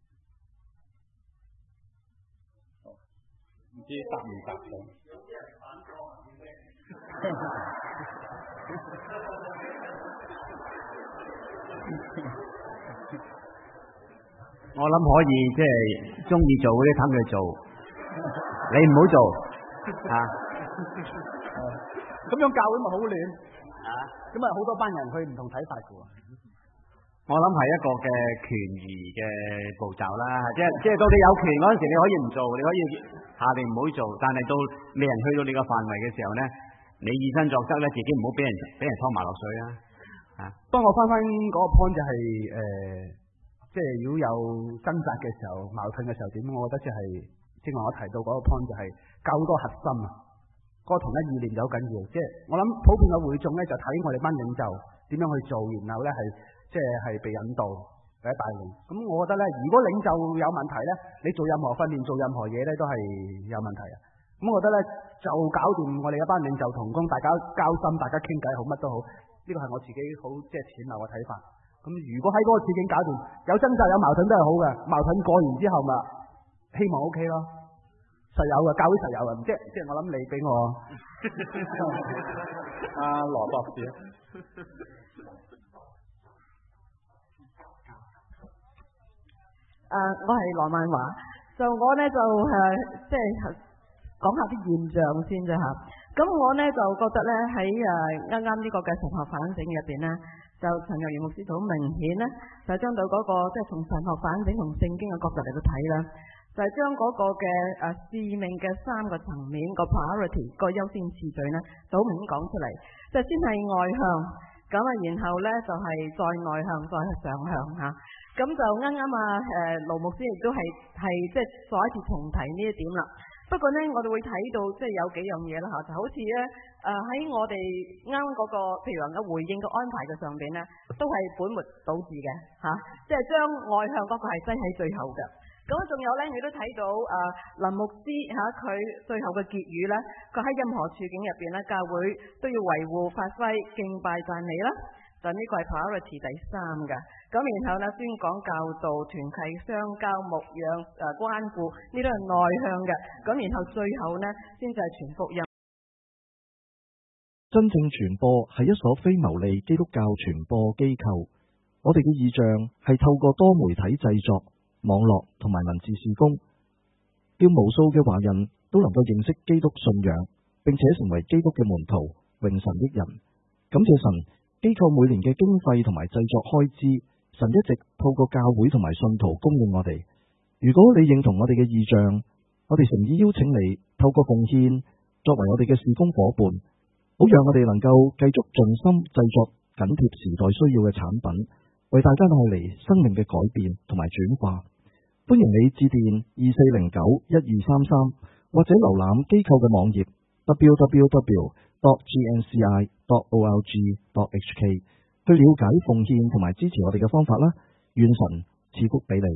唔知答唔答到？ 我諗可以，即係中意做嗰啲等佢做，你唔好做啊！ 咁樣教會咪好亂啊！咁啊好多班人去唔同睇法嘅喎。 我諗係一個嘅權宜嘅步驟啦，即係到你有權嗰陣時，你可以唔做，你可以下令唔好做，但係到未人去到你個範圍嘅時候咧，你以身作則咧，自己唔好俾人拖埋落水啦。啊， 當我翻嗰個 point 就係即係如果有掙扎嘅時候、矛盾嘅時候點，我覺得即係正話我提到嗰個 point 就係教好多核心啊，嗰個統一意念就好緊要。即係我諗普遍嘅會眾咧就睇我哋班領袖點樣去做，然後咧係即係被引導或者帶領。咁我覺得咧，如果領袖有問題咧，你做任何訓練、做任何嘢咧都係有問題啊。咁我覺得咧就搞掂我哋一班領袖同工，大家交心，大家傾偈好，乜都好。呢個係我自己好即係淺陋嘅睇法。咁如果喺嗰個處境搞掂，有掙扎有矛盾都係好嘅。矛盾過完之後咪希望 OK 咯，實有嘅，教會實有嘅。即係我諗你俾我阿羅博士。 我係羅曼華，就我呢就即係講下啲現象先啫嚇。咁我呢就覺得呢喺啱啱呢個嘅神學反省入邊呢，就陳若元牧師就好明顯呢，就將到嗰個即係從神學反省同聖經嘅角度嚟到睇啦，就係將嗰個嘅使命嘅3個層面個 priority 個優先次序呢，就好明顯講出嚟，就先係外向，咁啊然後呢就係再內向再上向嚇。咁就啱啱盧牧師亦都係即係再一次重提呢一點啦。不過呢，我哋會睇到即係有幾樣嘢啦嚇，就好似咧喺我哋啱嗰個譬如話嘅回應嘅安排嘅上邊呢，都係本末倒置嘅嚇，即係將外向嗰個係擠喺最後嘅。咁仲有呢，你都睇到林牧師嚇佢最後嘅結語呢，佢喺任何處境入邊呢，教會都要維護、發揮、敬拜、讚美啦。就呢個係 priority 第3嘅，咁然後呢，宣講、教導、團契、相交、牧養、關顧，呢都係內向嘅，咁然後最後呢，先至係傳福音。 真正傳播係一所非牟利基督教傳播機構，我哋嘅意象係透過多媒體製作、網絡同埋文字事工，叫無數嘅華人都能夠認識基督信仰，並且成為基督嘅門徒，榮神益人。感謝神。機構每年嘅經費同埋製作開支，神一直透過教會同埋信徒供應我哋。如果你認同我哋嘅意象，我哋誠意邀請你透過奉獻作為我哋嘅事工伙伴，好讓我哋能夠繼續盡心製作緊貼時代需要嘅產品，為大家帶嚟生命嘅改變同埋轉化。歡迎你致電2409-1233，或者瀏覽機構嘅網頁 www.gnci.org.hk 去了解奉獻同埋支持我哋嘅方法啦。願神賜福俾你。